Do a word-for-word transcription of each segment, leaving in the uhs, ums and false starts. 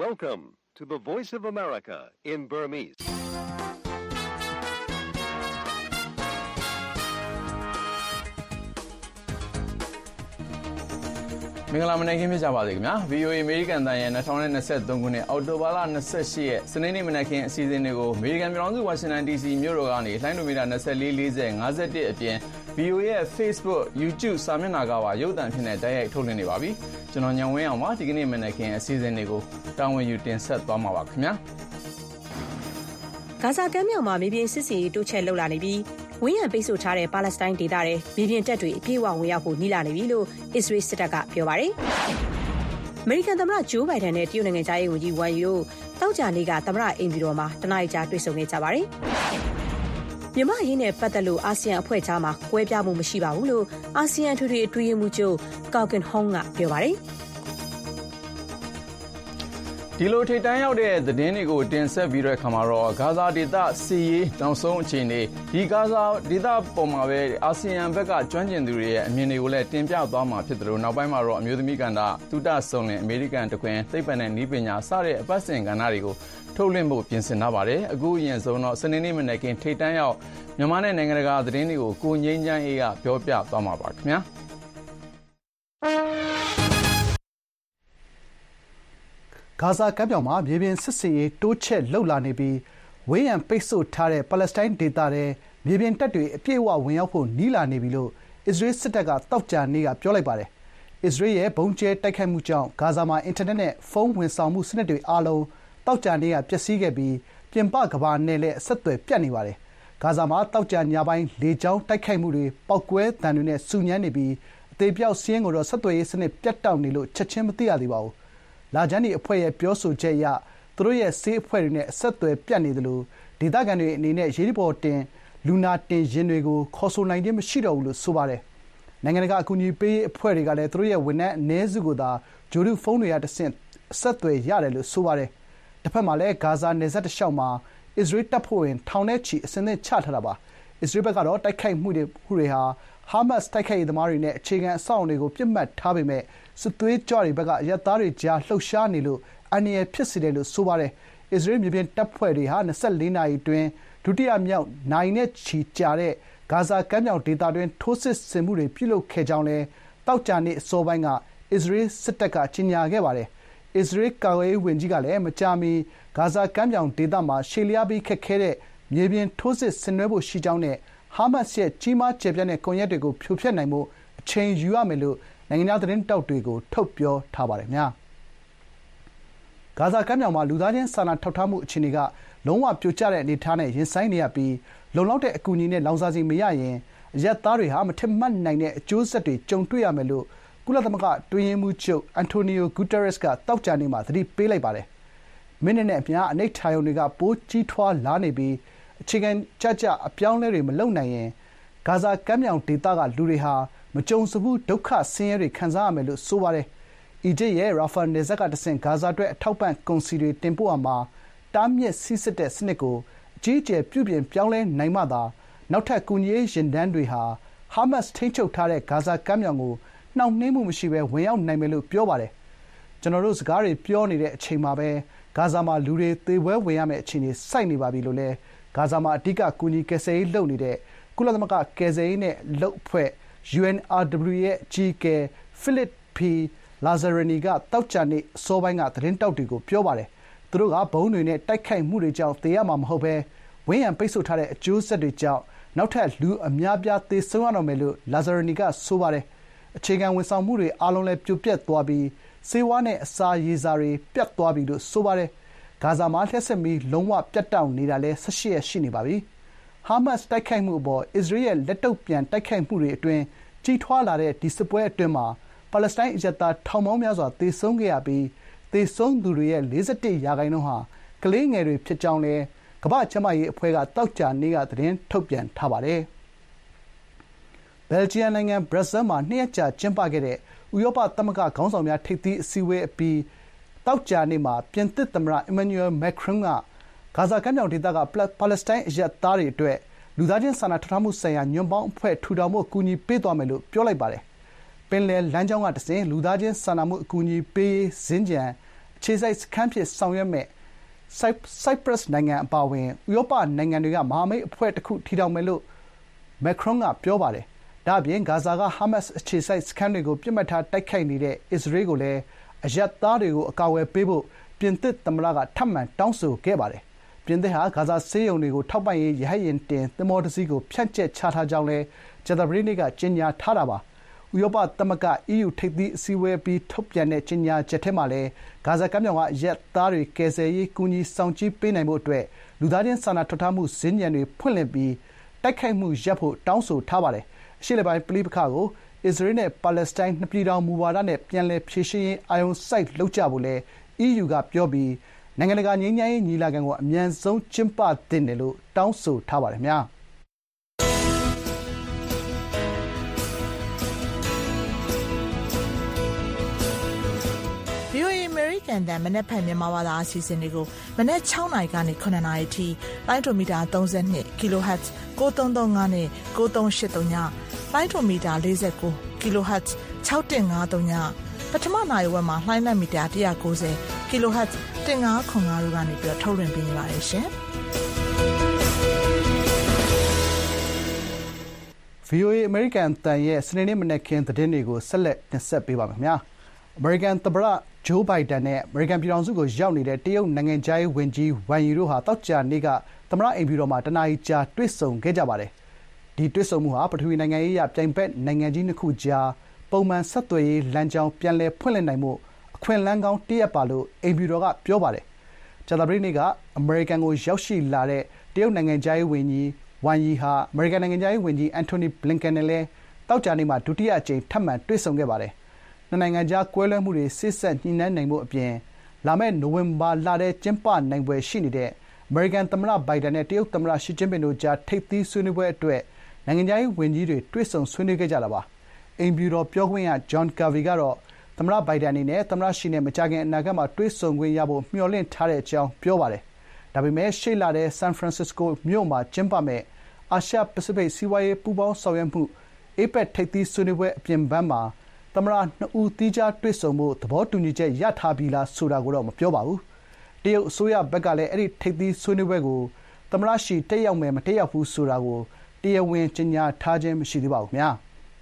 Welcome to the Voice of America in Burmese. ။မင်္ဂလာမနက်ခင်းဖြစ်ကြပါစေခင်ဗျာ။ ဗွီအိုအေ အမေရိကန်အသံရဲ့၂၀၂၃ ခုနှစ်အောက်တိုဘာလ၂၈ရက်စနေနေ့မနက်ခင်းအစီအစဉ်တွေကိုအမေရိကန်ပြည်ထောင်စုဝါရှင်တန် ဒီစီ မြို့တော်ကနေလှိုင်းဒိုမီတာ၂၄ ၄၀ ၅၁အပြင် ဗွီအိုအေရဲ့ Facebook, YouTube စာမျက်နှာကပါရုပ်သံဖြစ်တဲ့တိုက်ရိုက်ထုတ်လွှင့်နေပါပြီ။ကျွန်တော်ညံဝင်းအောင်ပါဒီကနေ့မနက်ခင်းအစီအစဉ်တွေကိုတာဝန်ယူတင်ဆက်သွားမှာပါခင်ဗျာ။ဂါဇာကမ်းမြောင်မှာမြေပြင်စစ်ဆင်ရေးတိုးချဲ့လုပ်လာနေပြီးဝင်းရံပိတ်ဆို့ထားတဲ့ပါလက်စတိုင်းဒေသတွေမြေပြင်တပ်တွေအပြည့်အဝဝင်ရောက်ဖို့နှီးလာနေပြီလို့အစ္စရေးစစ်တပ်ကပြောပါတယ်။အမေရိကန်သမ္မတဂျိုးဘိုင်ဒန်နဲ့တရုတ်နိုင်ငံသားရေးဝန်ကြီးဝမ်ယီတို့တောက်ကြနေ့ကသမ္မတအိမ်ပြည်တော်မှာတနအီကြာတွေ့ဆုံခဲ့ကြပါတယ်။မြန်မာအရေးနဲ့ပတ်သက်လို့အာဆီယံအဖွဲ့ကြားမှာကွဲပြားမှုမရှိပါဘူးလို့အာဆီယံထွေထွေအတွင်းရေးမှူးချုပ်ကောက်ကင်ဟောင်းကပြောပါတယ်။ဒီလိုထိပ်တန်းရောက်တဲ့သတင်းတွေကိုတင်ဆက်ပြီးတဲ့အခါမှာတော့ဂါဇာဒေသစစ်ရေးနောက်ဆုံးအခြေအနေဒီဂါဇာဒေသပေါ်မှာပဲအာဆီယံဘက်ကကျွမ်းကျင်သူတွေရဲ့အမြင်တွေကိုလည်းတင်ပြသွားမှာဖြစ်တယ်လို့နောက်ပိုင်းမှာတော့အမျိုးသမီးကဏ္ဍသုတဆုံလင်အမေရိကန်တခွင်သိပ္ပံနဲ့နည်းပညာစတဲ့အပတ်စဉ်ကဏ္ဍတွေကိုထုတ်လွှင့်ဖို့ပြင်ဆင်ထားပါတယ်အခုအရင်ဆုံးတော့စနေနေ့မနက်ခင်းထိပ်တန်းရောက်မြန်မာနဲ့နိုင်ငံတကာသတင်းတွေကိုကိုငိမ့်ချမ်းအေးကပြောပြသွားမှာပါခင်ဗျာဂါဇာကမ်းမြောင်မှာမြေပြင်စစ်ဆင်ရေးတိုးချဲ့လုပ်လာနေပြီးဝင်းရံပိတ်ဆို့ထားတဲ့ပါလက်စတိုင်းဒေသထဲမြေပြင်တပ်တွေအပြည့်အဝဝင်ရောက်ဖို့နီးလာနေပြီလို့အစ္စရေးစစ်တပ်ကသောကြာနေ့ကပြောလိုက်ပါတယ်။အစ္စရေးရဲ့ဗုံးကျဲတိုက်ခိုက်မှုကြောင့်ဂါဇာမှာအင်တာနက်နဲ့ဖုန်းဝန်ဆောင်မှုစနစ်တွေအားလုံးသောကြာနေ့ကပျက်စီးခဲ့ပြီးပြင်ပကမ္ဘာနဲ့လည်းအဆက်အသွယ်ပြတ်နေပါတယ်။ဂါဇာမှာသောကြာညပိုင်းလေကြောင်းတိုက်ခိုက်မှုတွေပောက်ကွဲသံတွေနဲ့ဆူညမ်းနေပြီးအသေအပျောက်စာရင်းကိုတော့ဆက်သွယ်ရေးစနစ်ပြတ်တောက်နေလို့ချက်ချင်းမသိရသေးပါဘူး။လာဂျန်နီအဖွဲ့ရဲ့ပြောဆိုချက်အရသူတို့ရဲ့ဆေးအဖွဲ့တွေနဲ့အဆက်အသွယ်ပြတ်နေသလိုဒေသခံတွေအနေနဲ့အရေးပေါ်တင်လူနာတင်ယာဉ်တွေကိုခေါ်ဆိုနိုင်ခြင်းမရှိတော့ဘူးလို့ဆိုပါတယ်။နိုင်ငံတကာအကူအညီပေးရေးအဖွဲ့တွေကလည်းသူတို့ရဲ့ဝန်ထမ်းအနည်းစုကိုသာဂြိုဟ်တုဖုန်းတွေကတဆင့်အဆက်အသွယ်ရတယ်လို့ဆိုပါတယ်။တစ်ဖက်မှာလည်းဂါဇာနယ်စပ်တလျှောက်မှာအစ္စရေးတပ်ဖွဲ့ဝင်ထောင်နဲ့ချီအစဉ်သင့်ချထားတာပါ။အစ္စရေးဘက်ကတော့တိုက်ခိုက်မှုတွေမှုတွေဟာဟာမတ်စ်တိုက်ခိုက်ရေးသမားတွေနဲ့အခြေခံအဆောက်အအုံတွေကိုပြစ်မှတ်ထားပေမဲ့စစ်သွေးကြွတွေဘက်ကအရပ်သားတွေကြားလှုပ်ရှားနေလို့အန္တရာယ်ဖြစ်စေတယ်လို့ဆိုပါတယ်။အစ္စရေးမြေပြင်တပ်ဖွဲ့တွေဟာ၂၄နာရီအတွင်းဒုတိယမြောက်နာရီနဲ့ချီကြာတဲ့ဂါဇာကမ်းမြောင်ဒေသတွင်းထိုးစစ်ဆင်မှုတွေပြုလုပ်ခဲ့ကြောင်းလည်းသောကြာနေ့အစောပိုင်းကအစ္စရေးစစ်တပ်ကကြေညာခဲ့ပါတယ်။အစ္စရေးကာကွယ်ရေးဝန်ကြီးကလည်းမကြာမီဂါဇာကမ်းမြောင်ဒေသမှာရှေ့လျားပြီးခက်ခဲတဲ့မြေပြင်ထိုးစစ်ဆင်နွှဲဖို့ရှိကြောင်းနဲ့ဟာမတ်စ်ရဲ့ကြီးမားကျယ်ပြန့်တဲ့ကွန်ရက်တွေကိုဖြိုဖျက်နိုင်ဖို့အချိန်ယူရမယ်လို့နိုင်ငံခြားသတင်းတောက်တွေကိုထုတ်ပြောထားပါတယ်။ဂါဇာကမ်းမြောင်မှာလူသားချင်းစာနာထောက်ထားမှုအခြေအနေကလုံးဝပြိုကျတဲ့အနေအထားနဲ့ရင်ဆိုင်နေရပြီးလုံလောက်တဲ့အကူအညီနဲ့လောင်စာဆီမရရင်အရပ်သားတွေဟာမထင်မှတ်နိုင်တဲ့အကျိုးဆက်တွေကြုံတွေ့ရမယ်လို့ကုလသမဂ္ဂအတွင်းရေးမှူးချုပ်အန်တိုနီယိုဂူတာရက်စ်ကသောကြာနေ့မှာသတိပေးလိုက်ပါတယ်။မိနစ်နဲ့အမျှအနိဋ္ဌာရုံတွေကပိုကြီးထွားလာနေပြီးအခြေခံကျကျအပြောင်းအလဲတွေမလုပ်နိုင်ရင်ဂါဇာကမ်းမြောင်ဒေသကလူတွေဟာမကြုံစဖူးဒုက္ခဆင်းရဲတွေခံစားရမယ်လို့ဆိုပါတယ်။အီဂျစ်ရဲ့ရာဖာနယ်စပ်ကတဆင့်ဂါဇာအတွက်အထောက်ပံ့ကုန်စည်တွေတင်ပို့ရာမှာတားမြစ်စီးဆင်းတဲ့စနစ်ကိုအကြီးအကျယ်ပြုပြင်ပြောင်းလဲနိုင်မှသာနောက်ထပ်ကူညီရေးယာဉ်တန်းတွေဟာဟာမတ်စ်ထိန်းချုပ်ထားတဲ့ဂါဇာကမ်းမြောင်ကိုနှောင့်နှေးမှုမရှိဘဲဝင်ရောက်နိုင်မယ်လို့ပြောပါတယ်။ကျွန်တော်တို့စကားတွေပြောနေတဲ့အချိန်မှာပဲဂါဇာမှာလူတွေသေပွဲဝင်ရမယ့်အခြေအနေဆိုက်နေပါပြီလို့လည်းဂါဇာမှာအဓိကကူညီကယ်ဆယ်ရေးလုပ်နေတဲ့ကုလသမဂ္ဂကယ်ဆယ်ရေးနဲ့အလုပ်အဖွဲ့ ယူအန်အာဒဘလျူ ရဲ့အကြီးအကဲဖိလစ်ပီလာဇာရနီကသောကြာနေ့အစောပိုင်းကသတင်းတောက်တွေကိုပြောပါတယ်။သူတို့ကဘုံတွေနဲ့တိုက်ခိုက်မှုတွေကြောင့်သေရမှာမဟုတ်ဘဲဝင်းရံပိတ်ဆို့ထားတဲ့အကျိုးဆက်တွေကြောင့်နောက်ထပ်လူအများပြားသေဆုံးရတော့မယ်လို့လာဇာရနီကဆိုပါတယ်။အခြေခံဝန်ဆောင်မှုတွေအားလုံးလည်းပြိုပျက်သွားပြီးဆေးဝါးနဲ့အစာရေစာတွေပြတ်သွားပြီလို့ဆိုပါတယ်။ဂါဇာမှာလျှပ်စစ်မီးလုံးဝပြတ်တောက်နေတာလည်း၁၈ရက်ရှိနေပါပြီ။ဟာမတ်စ်တိုက်ခိုက်မှုအပေါ်အစ္စရေးရဲ့လက်တုံ့ပြန်တိုက်ခိုက်မှုတွေအတွင်းကြီးထွားလာတဲ့ဒီစစ်ပွဲအတွင်းမှာပါလက်စတိုင်းအရပ်သားထောင်ပေါင်းများစွာသေဆုံးခဲ့ရပြီးသေဆုံးသူတွေရဲ့၄၁ရာခိုင်နှုန်းဟာကလေးငယ်တွေဖြစ်ကြောင်းလည်းကမ္ဘာ့ကျန်းမာရေးအဖွဲ့ကသောကြာနေ့ကသတင်းထုတ်ပြန်ထားပါတယ်။ဘယ်လ်ဂျီယံနိုင်ငံဘရပ်ဆဲလ်မှာနှစ်ရက်ကြာကျင်းပခဲ့တဲ့ဥရောပသမဂ္ဂခေါင်းဆောင်များထိပ်သီးအစည်းအဝေးအပြီးသောကြာနေ့မှာပြင်သစ်သမ္မတအီမန်နျူရယ်မက်ခရွန်ကဂါဇာကမ်းမြောင်ဒေသကပါလက်စတိုင်းအရပ်သားတွေအတွက်လူသားချင်းစာနာထောက်ထားမှုဆိုင်ရာညွန့်ပေါင်းအဖွဲ့ထူထောင်ဖို့ကူညီပေးသွားမယ်လို့ပြောလိုက်ပါတယ်။ပင်လယ်လမ်းကြောင်းကတဆင့်လူသားချင်းစာနာမှုအကူအညီပေးရေးစင်ကြံခြေစိုက်စခန်းဖြစ်ဆောင်ရွက်မဲ့ Cyprus နိုင်ငံအပါအဝင်ဥရောပနိုင်ငံတွေကမဟာမိတ်အဖွဲ့တစ်ခုထီထောင်မယ်လို့မက်ခရွန်ကပြောပါတယ်။ဒါ့အပြင်ဂါဇာကဟာမတ်စ်အခြေစိုက်စခန်းတွေကိုပြစ်မှတ်ထားတိုက်ခိုက်နေတဲ့အစ္စရေးကိုလည်းအရပ်သားတွေကိုအကာအကွယ်ပေးဖို့ပြင်သစ်သမ္မတကထပ်မံတောင်းဆိုခဲ့ပါတယ်။ပြင်သစ်ဟာဂါဇာဆေးရုံတွေကိုထောက်ပံ့ရေးရဟတ်ယာဉ်တင်သင်္ဘောတစ်စီးကိုဖြန့်ကျက်ချထားကြောင်းလည်းကြာသပတေးနေ့ကကြေညာထားတာပါ။ဥရောပသမဂ္ဂ အီးယူ ထိပ်သီးအစည်းအဝေးအပြီးထုတ်ပြန်တဲ့ကြေညာချက်ထဲမှာလည်းဂါဇာကမ်းမြောင်ကအရပ်သားတွေကယ်ဆယ်ရေးကူညီဆောင်ကြည်းပေးနိုင်ဖို့အတွက်လူသားချင်းစာနာထောက်ထားမှုစင်္ကြန်တွေဖွင့်လှစ်ပြီးတိုက်ခိုက်မှုရပ်ဖို့တောင်းဆိုထားပါတယ်။အရှေ့အလယ်ပိုင်းပဋိပက္ခကိုအစ္စရေးနဲ့ပါလက်စတိုင်းနှစ်ပြည်ထောင်မူဝါဒနဲ့ပြန်လည်ဖြေရှင်းရေးအာရုံစိုက်လုပ်ကြဖို့လည်း အီးယူ ကပြောပြီးနိုင်ငံတကာငြိမ်းချမ်းရေးညီလာခံကိုအမြန်ဆုံးကျင်းပသင့်တယ်လို့တောင်းဆိုထားပါတယ်ခင်ဗျာ။ဗွီအိုအေ American တန်မနက်ဖြန်မြန်မာဘာသာအစီအစဉ်တွေကိုမနက်၆နာရီကနေ၇နာရီထိလိုင်းဒိုမီတာသုံး၂ kHz ၉၃၃၅နဲ့၉၃၈၃ညလိုင်းဒိုမီတာ၄၉ kHz ၆၁၅၃ညပထမနိုင်ဝက်မှာလှိုင်းလက်မီတာ၁၉၀ kHz ၁၅၇၅တို့ကနေပြီးထုတ်လွှင့်ပေးနေပါတယ်ရှင်။ဗွီအိုအေ အမေရိကန်အသံရဲ့စနေနေ့မနက်ခင်းသတင်းတွေကိုဆက်လက်တင်ဆက်ပေးပါမယ်ခင်ဗျာ။အမေရိကန်သမ္မတဂျိုးဘိုင်ဒန်နဲ့အမေရိကန်ပြည်ထောင်စုကိုရောက်နေတဲ့တရုတ်နိုင်ငံခြားရေးဝန်ကြီးဝမ်ယီတို့ဟာသောကြာနေ့ကသမ္မတအိမ်ဖြူတော်မှာတနာရီကြာတွေ့ဆုံခဲ့ကြပါတယ်။ဒီတွေ့ဆုံမှုဟာပထဝီနိုင်ငံရေးအရပြိုင်ဘက်နိုင်ငံကြီးနှစ်ခုကြားပုံမှန်ဆက်သွယ်ရေးလမ်းကြောင်းပြန်လည်ဖွင့်လှစ်နိုင်မှုအခွင့်အလမ်းကောင်းတရပ်ပါလို့အိမ်ဖြူတော်ကပြောပါတယ်။ကြာသပတေးနေ့ကအမေရိကန်ကိုရောက်ရှိလာတဲ့တရုတ်နိုင်ငံခြားရေးဝန်ကြီးဝမ်ယီဟာအမေရိကန်နိုင်ငံခြားရေးဝန်ကြီးအန်တိုနီဘလင်ကန်နဲ့လည်းသောကြာနေ့မှာဒုတိယအကြိမ်ထပ်မံတွေ့ဆုံခဲ့ပါတယ်။နှစ်နိုင်ငံကြားကွဲလွဲမှုတွေစေ့စပ်ညှိနှိုင်းနိုင်ဖို့အပြင်လာမယ့်နိုဝင်ဘာလထဲကျင်းပနိုင်ဖွယ်ရှိနေတဲ့အမေရိကန်သမ္မတဘိုင်ဒန်နဲ့တရုတ်သမ္မတရှီကျင်းပင်တို့ကြားထိပ်သီးဆွေးနွေးပွဲအတွက်နိုင်ငံခြားရေးဝန်ကြီးတွေတွေ့ဆုံဆွေးနွေးခဲ့ကြတာပါ။အိမ်ဖြူတော်ပြောခွင့်ရဂျွန်ကာဗီကတော့သမ္မတဘိုင်ဒန်အနေနဲ့သမ္မတရှီနဲ့မကြာခင်အနာဂတ်မှာတွေ့ဆုံခွင့်ရဖို့မျှော်လင့်ထားတဲ့အကြောင်းပြောပါတယ်။ဒါပေမဲ့ရှေ့လထဲဆန်ဖရန်စစ္စကိုမြို့မှာကျင်းပမယ့်အာရှပစိဖိတ်စီးပွားရေးပူးပေါင်းဆောင်ရွက်မှုအေပက်ထိပ်သီးဆွေးနွေးပွဲအပြင်ပန်းမှာသမ္မတနှစ်ဦးသီးခြားတွေ့ဆုံဖို့သဘောတူညီချက်ရထားပြီလားဆိုတာကိုတော့မပြောပါဘူး။တရုတ်အစိုးရဘက်ကလည်းအဲ့ဒီထိပ်သီးဆွေးနွေးပွဲကိုသမ္မတရှီတက်ရောက်မယ်မတက်ရောက်ဘူးဆိုတာကိုတရားဝင်ကြေညာထားခြင်းမရှိသေးပါဘူးခင်ဗျာ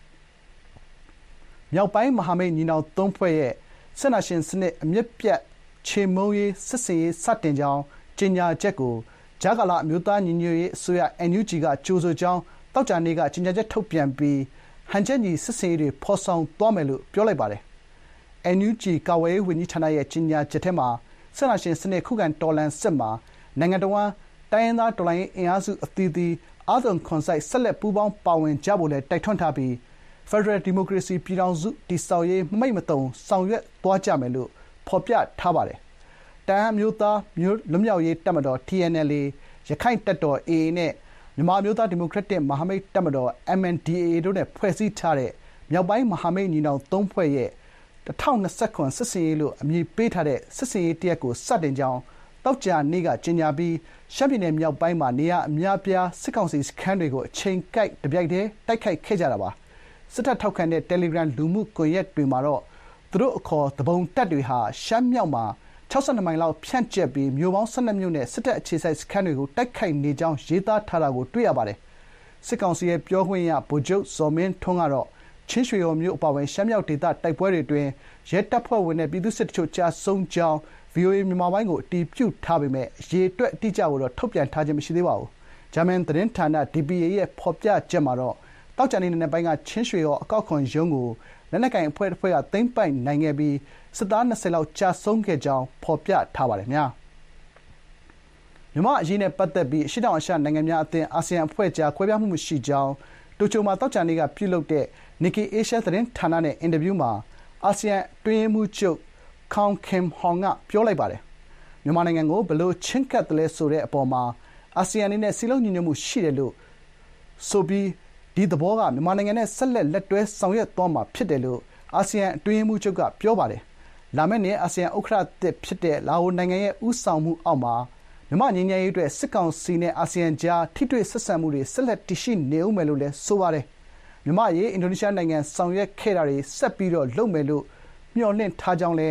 ။မြောက်ပိုင်းမဟာမိတ်ညီနောင်သုံးဖွဲ့ရဲ့စစ်အာဏာရှင်စနစ်အမြစ်ပြတ်ချေမှုန်းရေးစစ်ဆင်ရေးစတင်ကြောင်းကြေညာချက်ကိုကြားကာလအမျိုးသားညီညွတ်ရေးအစိုးရ အန် ယူ ဂျီ ကကြိုဆိုကြောင်းသောကြာနေ့ကကြေညာချက်ထုတ်ပြန်ပြီးဟန်ချက်ညီစစ်ဆင်ရေးတွေဖော်ဆောင်သွားမယ်လို့ပြောလိုက်ပါတယ်။ အန် ယူ ဂျီ ကာကွယ်ရေးဝန်ကြီးဌာနရဲ့ကြေညာချက်ထဲမှာစစ်အာဏာရှင်စနစ်ခုခံတော်လှန်စစ်မှာနိုင်ငံတော်ဝန်တိုင်းရင်းသားတော်လှန်ရေးအင်အားစုအသီးသီးအားသွန်ခွန်စိုက်ဆက်လက်ပူးပေါင်းပါဝင်ကြဖို့လည်းတိုက်တွန်းထားပြီးဖက်ဒရယ်ဒီမိုကရေစီပြည်ထောင်စုတည်ဆောက်ရေးမမိတ်မတုံဆောင်ရွက်သွားကြမယ်လို့ဖော်ပြထားပါတယ်။တအန်းအမျိုးသားမျိုးလွတ်မြောက်ရေးတပ်မတော် တီ အန် အယ်လ် အေ ရခိုင့်တပ်တော် အေ အေ နဲ့မြန်မာအမျိုးသားဒီမိုကရက်တစ်မဟာမိတ်တပ်မတော် အမ် အန် ဒီ အေ အေ တို့နဲ့ဖွဲ့စည်းထားတဲ့မြောက်ပိုင်းမဟာမိတ်ညီနောင်သုံးဖွဲ့ရဲ့၂၀၂၇စစ်ဆင်ရေးလို့အမည်ပေးထားတဲ့စစ်ဆင်ရေးတရပ်ကိုစတင်ကြောင်းသောကြာနေ့ကကြေညာပြီးရှမ်းပြည်နယ်မြောက်ပိုင်းမှာနေရာအများပြားစစ်ကောင်စီစခန်းတွေကိုအချိန်ကိုက်တပြိုင်တည်းတိုက်ခိုက်ခဲ့ကြတာပါ။စစ်တပ်ထောက်ခံတဲ့ Telegram လူမှုကွန်ရက်တွေမှာတော့သူတို့အခေါ်သူပုန်တပ်တွေဟာရှမ်းမြောက်မှာ၆၂မိုင်လောက်ဖြန့်ကျက်ပြီးမြို့ပေါင်း၁၂မြို့နဲ့စစ်တပ်အခြေစိုက်စခန်းတွေကိုတိုက်ခိုက်နေကြောင်းရေးသားထားတာကိုတွေ့ရပါတယ်။စစ်ကောင်စီရဲ့ပြောခွင့်ရဗိုလ်ချုပ်ဇော်မင်းထွန်းကတော့ချင်းရွှေဟော်မြို့အပါအဝင်ရှမ်းမြောက်ဒေသတိုက်ပွဲတွေအတွင်းရဲတပ်ဖွဲ့ဝင်နဲ့ပြည်သူ့စစ်တချို့ကြာဆုံးကြောင်း ဗွီအိုအေမြန်မာပိုင်းကိုအတည်ပြုထားပေမဲ့အရေအတွက်အတိအကျကိုတော့ထုတ်ပြန်ထားခြင်းမရှိသေးပါဘူး။ဂျာမန်သတင်းဌာန ဒီ ပီ အေ ရဲ့ဖော်ပြချက်မှာတော့သောကြာနေ့နေ့ပိုင်းကချင်းရွှေဟော်အကောက်ခွန်ရုံးကိုလက်နက်ကိုင်အဖွဲ့တစ်ဖွဲ့ကသိမ်းပိုက်နိုင်ခဲ့ပြီးစစ်သား၂၀လောက်ကြာဆုံးခဲ့ကြောင်းဖော်ပြထားပါတယ်ခင်ဗျာ။မြန်မာအရေးနဲ့ပတ်သက်ပြီးအရှေ့တောင်အာရှနိုင်ငံများအသင်းအာဆီယံအဖွဲ့ကြားကွဲပြားမှုမရှိကြောင်းတိုကျိုမှာသောကြာနေ့ကပြုလုပ်တဲ့ Nikkei Asia သတင်းဌာနနဲ့အင်တာဗျူးမှာအာဆီယံအတွင်းရေးမှူးချုပ်ခေါင်ခင်ဟောင်ကပြောလိုက်ပါတယ်။မြန်မာနိုင်ငံကိုဘယ်လိုချဉ်းကပ်သလဲဆိုတဲ့အပေါ်မှာအာဆီယံအနေနဲ့စည်းလုံးညီညွတ်မှုရှိတယ်လို့ဆိုပြီးဒီသဘောကမြန်မာနိုင်ငံနဲ့ဆက်လက်လက်တွဲဆောင်ရွက်သွားမှာဖြစ်တယ်လို့အာဆီယံအတွင်းရေးမှူးချုပ်ကပြောပါတယ်။လာမယ့်နှစ်အာဆီယံဥက္ကဋ္ဌသစ်ဖြစ်တဲ့လာအိုနိုင်ငံရဲ့ဦးဆောင်မှုအောက်မှာမြန်မာငြိမ်းချမ်းရေးအတွက်စစ်ကောင်စီနဲ့အာဆီယံကြားထိတွေ့ဆက်ဆံမှုတွေဆက်လက်တည်ရှိနေဦးမယ်လို့လည်းဆိုပါတယ်။မြန်မာရေးအင်ဒိုနီးရှားနိုင်ငံဆောင်ရွက်ခဲ့တာတွေဆက်ပြီးတော့လုပ်မယ်လို့မျှော်လင့်ထားကြောင်းလည်း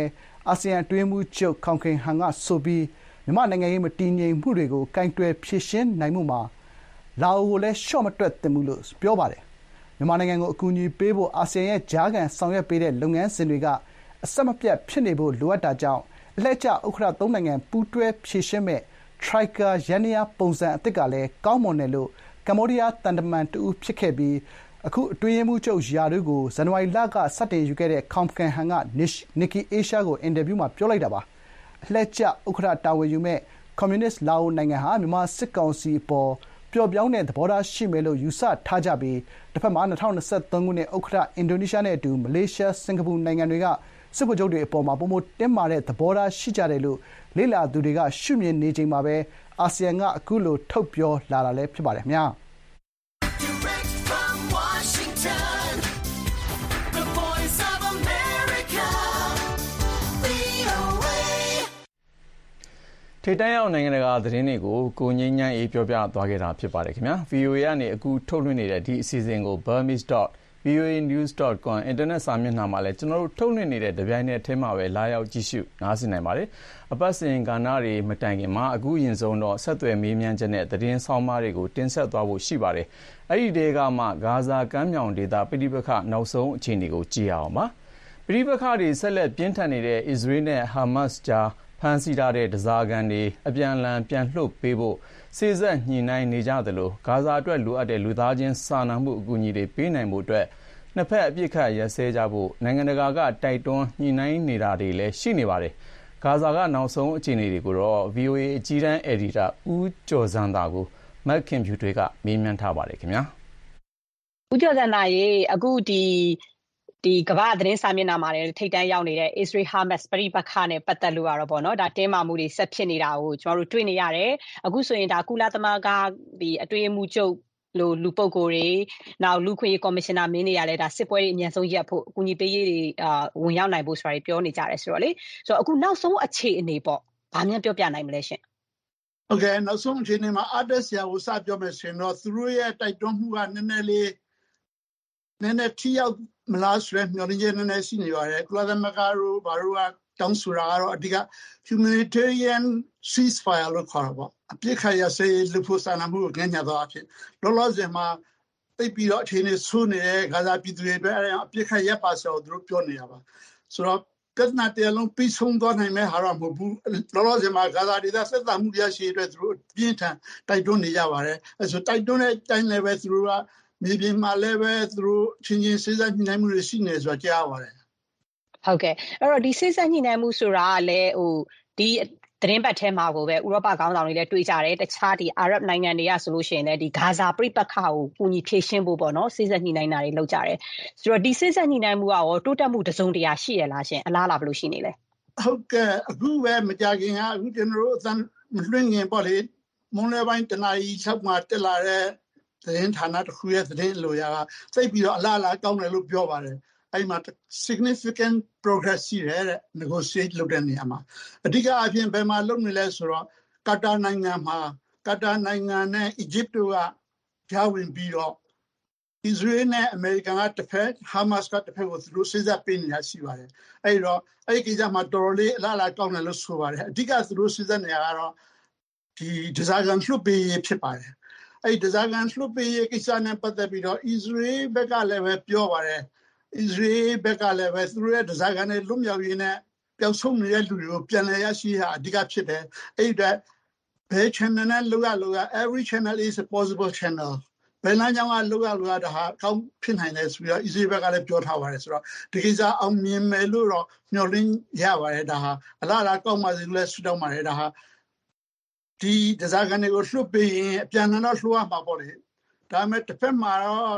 အာဆီယံအတွင်းမှုချုပ်ခေါင်ခင်ဟန်ကဆိုပြီးမြန်မာနိုင်ငံရေးမတည်ငြိမ်မှုတွေကိုကင်တွယ်ဖြေရှင်းနိုင်မှုမှာလာအိုကိုလည်းရှော့မတွက်သင့်ဘူးလို့ပြောပါတယ်မြန်မာနိုင်ငံကိုအကူအညီပေးဖို့အာဆီယံရဲ့ကြားခံဆောင်ရွက်ပေးတဲ့လုပ်ငန်းစဉ်တွေကအဆက်မပြတ်ဖြစ်နေဖို့လိုအပ်တာကြောင့်အလှည့်ကျဥက္ကဋ္ဌသုံးနိုင်ငံပူးတွဲဖြေရှင်းမဲ့ Trica ယန္တရားပုံစံအသစ်ကလည်းကောင်းမွန်တယ်လို့ကမ္ဘောဒီးယားတန်တမန်တဦးဖြစ်ခဲ့ပြီးအခုအတွင်းရေးမှူးချုပ်ရာထူးကိုဇန်နဝါရီလကစတင်ယူခဲ့တဲ့ခေါင်ခင်ဟန်က Nikkei Asia ကိုအင်တာဗျူးမှာပြောလိုက်တာပါအလှည့်ကျဥက္ကဋ္ဌတာဝန်ယူမဲ့ကွန်မြူနစ်လာအိုနိုင်ငံဟာမြန်မာစစ်ကောင်စီအပေါ်ပျော့ပြောင်းတဲ့သဘောထားရှိမယ်လို့ယူဆထားကြပြီးတစ်ဖက်မှာ၂၀၂၃ခုနှစ်ဥက္ကဋ္ဌအင်ဒိုနီးရှားနဲ့အတူမလေးရှားစင်ကာပူနိုင်ငံတွေကစစ်ဗိုလ်ချုပ်တွေအပေါ်မှာပုံမတင်းမာတဲ့သဘောထားရှိကြတယ်လို့လေ့လာသူတွေကရှုမြင်နေချိန်မှာပဲအာဆီယံကအခုလိုထုတ်ပြောလာတာလည်းဖြစ်ပါတယ်ခင်ဗျာထိပ်တန်းရောက်နိုင်ငံတကာသတင်းတွေကိုကိုငိမ့်ညမ်းအေးပြောပြသွားခဲ့တာဖြစ်ပါတယ်ခင်ဗျာ ဗီအိုအေ ကနေအခုထုတ်လွှင့်နေတဲ့ဒီအစီအစဉ်ကို burmese dot voa news dot com အင်တာနက်စာမျက်နှာမှာလည်းကျွန်တော်တို့ထုတ်လွှင့်နေတဲ့တပြိုင်နက်တည်းမှာပဲလာရောက်ကြည့်ရှုနားဆင်နိုင်ပါတယ်အပတ်စဉ်ကဏ္ဍတွေမတိုင်ခင်မှာအခုရင်ဆုံးတော့ဆက်သွယ်မေးမြန်းချက်နဲ့သတင်းဆောင်မတွေကိုတင်ဆက်သွားဖို့ရှိပါတယ်အဲ့ဒီဒေကမှဂါဇာကမ်းမြောင်ဒေသပြည်ပခနောက်ဆုံးအခြေအနေကိုကြည့်ရအောင်ပါပြည်ပခတွေဆက်လက်ပြင်းထန်နေတဲ့အစ္စရေးနဲ့ဟာမတ်စ်ကြားဖမ်းဆီးထားတဲ့ဓားစာခံတွေအပြန်အလှန်ပြန်လွှတ်ပေးဖို့စေ့စပ်ညှိနှိုင်းနေကြသလိုဂါဇာအတွက်လိုအပ်တဲ့လူသားချင်းစာနာမှုအကူအညီတွေပေးနိုင်ဖို့အတွက်နှစ်ဖက်အပြစ်ခတ်ရပ်စဲကြဖို့နိုင်ငံတကာကတိုက်တွန်းညှိနှိုင်းနေတာတွေလည်းရှိနေပါတယ်ဂါဇာကနောက်ဆုံးအခြေအနေတွေကိုတော့ ဗီအိုအေ အကြီးတန်းအယ်ဒီတာဦးကျော်စန်းသာကိုမက်ခင်ဖြူတွေကမေးမြန်းထားပါတယ်ခင်ဗျာဦးကျော်စန်းသာရေအခုဒီဒီကမ္ဘာသတင်းစာမျက်နှာမှာလည်းထိပ်တန်းရောက်နေတဲ့ Israel Hamas ပဋိပက္ခနဲ့ပတ်သက်လို့ရတော့ဗောနော်ဒါတင်းမာမှုတွေဆက်ဖြစ်နေတာကိုကျွန်တော်တို့တွေ့နေရတယ်အခုဆိုရင်ဒါကုလသမဂ္ဂဒီအတွင်းမှုချုပ်လို့လူပုဂ္ဂိုလ်တွေနောက်လူခွင့်ရေးကော်မရှင်နာမင်းတွေကလည်းဒါစစ်ပွဲတွေအများဆုံးရပ်ဖို့အကူအညီပေးရေးတွေအာဝင်ရောက်နိုင်ဖို့ဆိုတာတွေပြောနေကြတယ်ဆိုတော့လေဆိုတော့အခုနောက်ဆုံးအခြေအနေပေါ့ဘာမှပြောပြနိုင်မလဲရှင်ဟုတ်ကဲ့နောက်ဆုံးအခြေအနေမှာအဒက်ဆရာကိုစပြောမယ်ဆိုရင်တော့သူတို့ရဲ့တိုက်တွန်းမှုကနည်းနည်းလေးနည်းနည်းထိရောက်မလားဆိုတဲ့မျှော်လင့်ချက်နည်းနည်းရှိနေပါတယ်ကုလသမဂ္ဂတို့ဘာလို့ကတောင်းဆိုတာကတော့အဓိက humanitarian ceasefire လို့ခေါ်တာပေါ့အပြစ်ခတ်ရစေလူဖို့စာနာမှုကိုညှညာတော့အဖြစ်လောလောဆယ်မှာသိပြီးတော့အခြေအနေဆိုးနေတဲ့ဂါဇာပြည်သူတွေအတွက်အပြစ်ခတ်ရပ်ပါဆိုတော့သူတို့ပြောနေတာပါဆိုတော့ပြဿနာတရားလုံးပြီးဆုံးသွားနိုင်မဲ့ဟာတော့မဟုတ်ဘူးလောလောဆယ်မှာဂါဇာဒေသဆက်သမှုရရှိအတွက်သူတို့ပြင်းထန်တိုက်တွန်းနေကြပါတယ်အဲဆိုတိုက်တွန်းတဲ့အတိုင်းလည်းပဲသူတို့ကမြေပြင်မှာလည်းပဲသူတို့ချင်းချင်းစေ့စပ်ညှိနှိုင်းမှုတွေရှိနေဆိုတော့ကြားပါတယ်ဟုတ်ကဲ့အဲ့တော့ဒီစေ့စပ်ညှိနှိုင်းမှုဆိုတာကလည်းဟိုဒီသတင်းပတ်ထဲမှာကိုပဲဥရောပခေါင်းဆောင်တွေလည်းတွေ့ကြတယ်တခြားဒီအာရပ်နိုင်ငံတွေကဆိုလို့ရှိရင်လည်းဒီဂါဇာပြိပက္ခကိုကူညီဖြေရှင်းဖို့ပေါ့နော်စေ့စပ်ညှိနှိုင်းတာတွေလုပ်ကြတယ်ဆိုတော့ဒီစေ့စပ်ညှိနှိုင်းမှုကရောတိုးတက်မှုတစုံတရာရှိရလားရှင်အလားအလာဘယ်လိုရှိနေလဲဟုတ်ကဲ့အခုပဲမကြခင်ကအခုကျွန်တော်တို့အသံလွှင့်ငင်ပေါ့လေမွန်လေပိုင်းတနာရီ၆မှာတက်လာတဲ့သတင်းဌာနတစ်ခုရဲ့သတင်းလိုရာကစိတ်ပြီးတော့အလားအလာကောင်းတယ်လို့ပြောပါတယ်အဲ့မှာ significant progress ရှိတယ်တဲ့ negotiate လုပ်တဲ့နေရာမှာအဓိကအဖြစ်ဘယ်မှာလုပ်နေလဲဆိုတော့ကာတာနိုင်ငံမှာကာတာနိုင်ငံနဲ့ Egypt တို့ကကြားဝင်ပြီးတော့ Israel နဲ့ American ကတစ်ဖက် Hamas ကတစ်ဖက်ကိုသူတို့စစ်တပ်ပေးနေတာရှိပါတယ်အဲ့တော့အဲ့ဒီကိစ္စမှာတော်တော်လေးအလားအလာကောင်းတယ်လို့ဆိုပါတယ်အဓိကသူတို့စစ်တပ်နေရာကတော့ဒီဒဇာကန်လှုပ်ပေးဖြစ်ပါတယ်အဲ့ဒီဒဇာကန်လှုပ်ပေးကိစ္စနဲ့ပတ်သက်ပြီးတော့ Israel ဘက်ကလည်းပဲပြောပါတယ်Israel ဘက်ကလည်းပဲသူတို့ရဲ့ဒဇာကန်နဲ့လွတ်မြောက်ရေးနဲ့ပျောက်ဆုံးနေတဲ့လူတွေကိုပြန်လည်ရရှိတာအဓိကဖြစ်တယ်အဲ့ဒါဘယ် channel နဲ့လောက်ရလောက်ရ every channel is a possible channel ဘယ်လမ်းကြောင်းကလောက်ရလောက်ရတာဟာကောင်းဖြစ်နိုင်တယ်ဆိုပြီးတော့ Israel ဘက်ကလည်းပြောထားပါတယ်ဆိုတော့ဒီကိစ္စအောင်မြင်မယ်လို့တော့မျှော်လင့်ရပါတယ်ဒါဟာအလားအလာကောင်းပါစေလို့လည်းဆုတောင်းပါတယ်ဒါဟာဒီဒဇာကန်တွေကိုလွှတ်ပေးရင်အပြန်အလှန်တော့လွှတ်ရမှာပေါ့လေဒါပေမဲ့တစ်ဖက်မှာတော့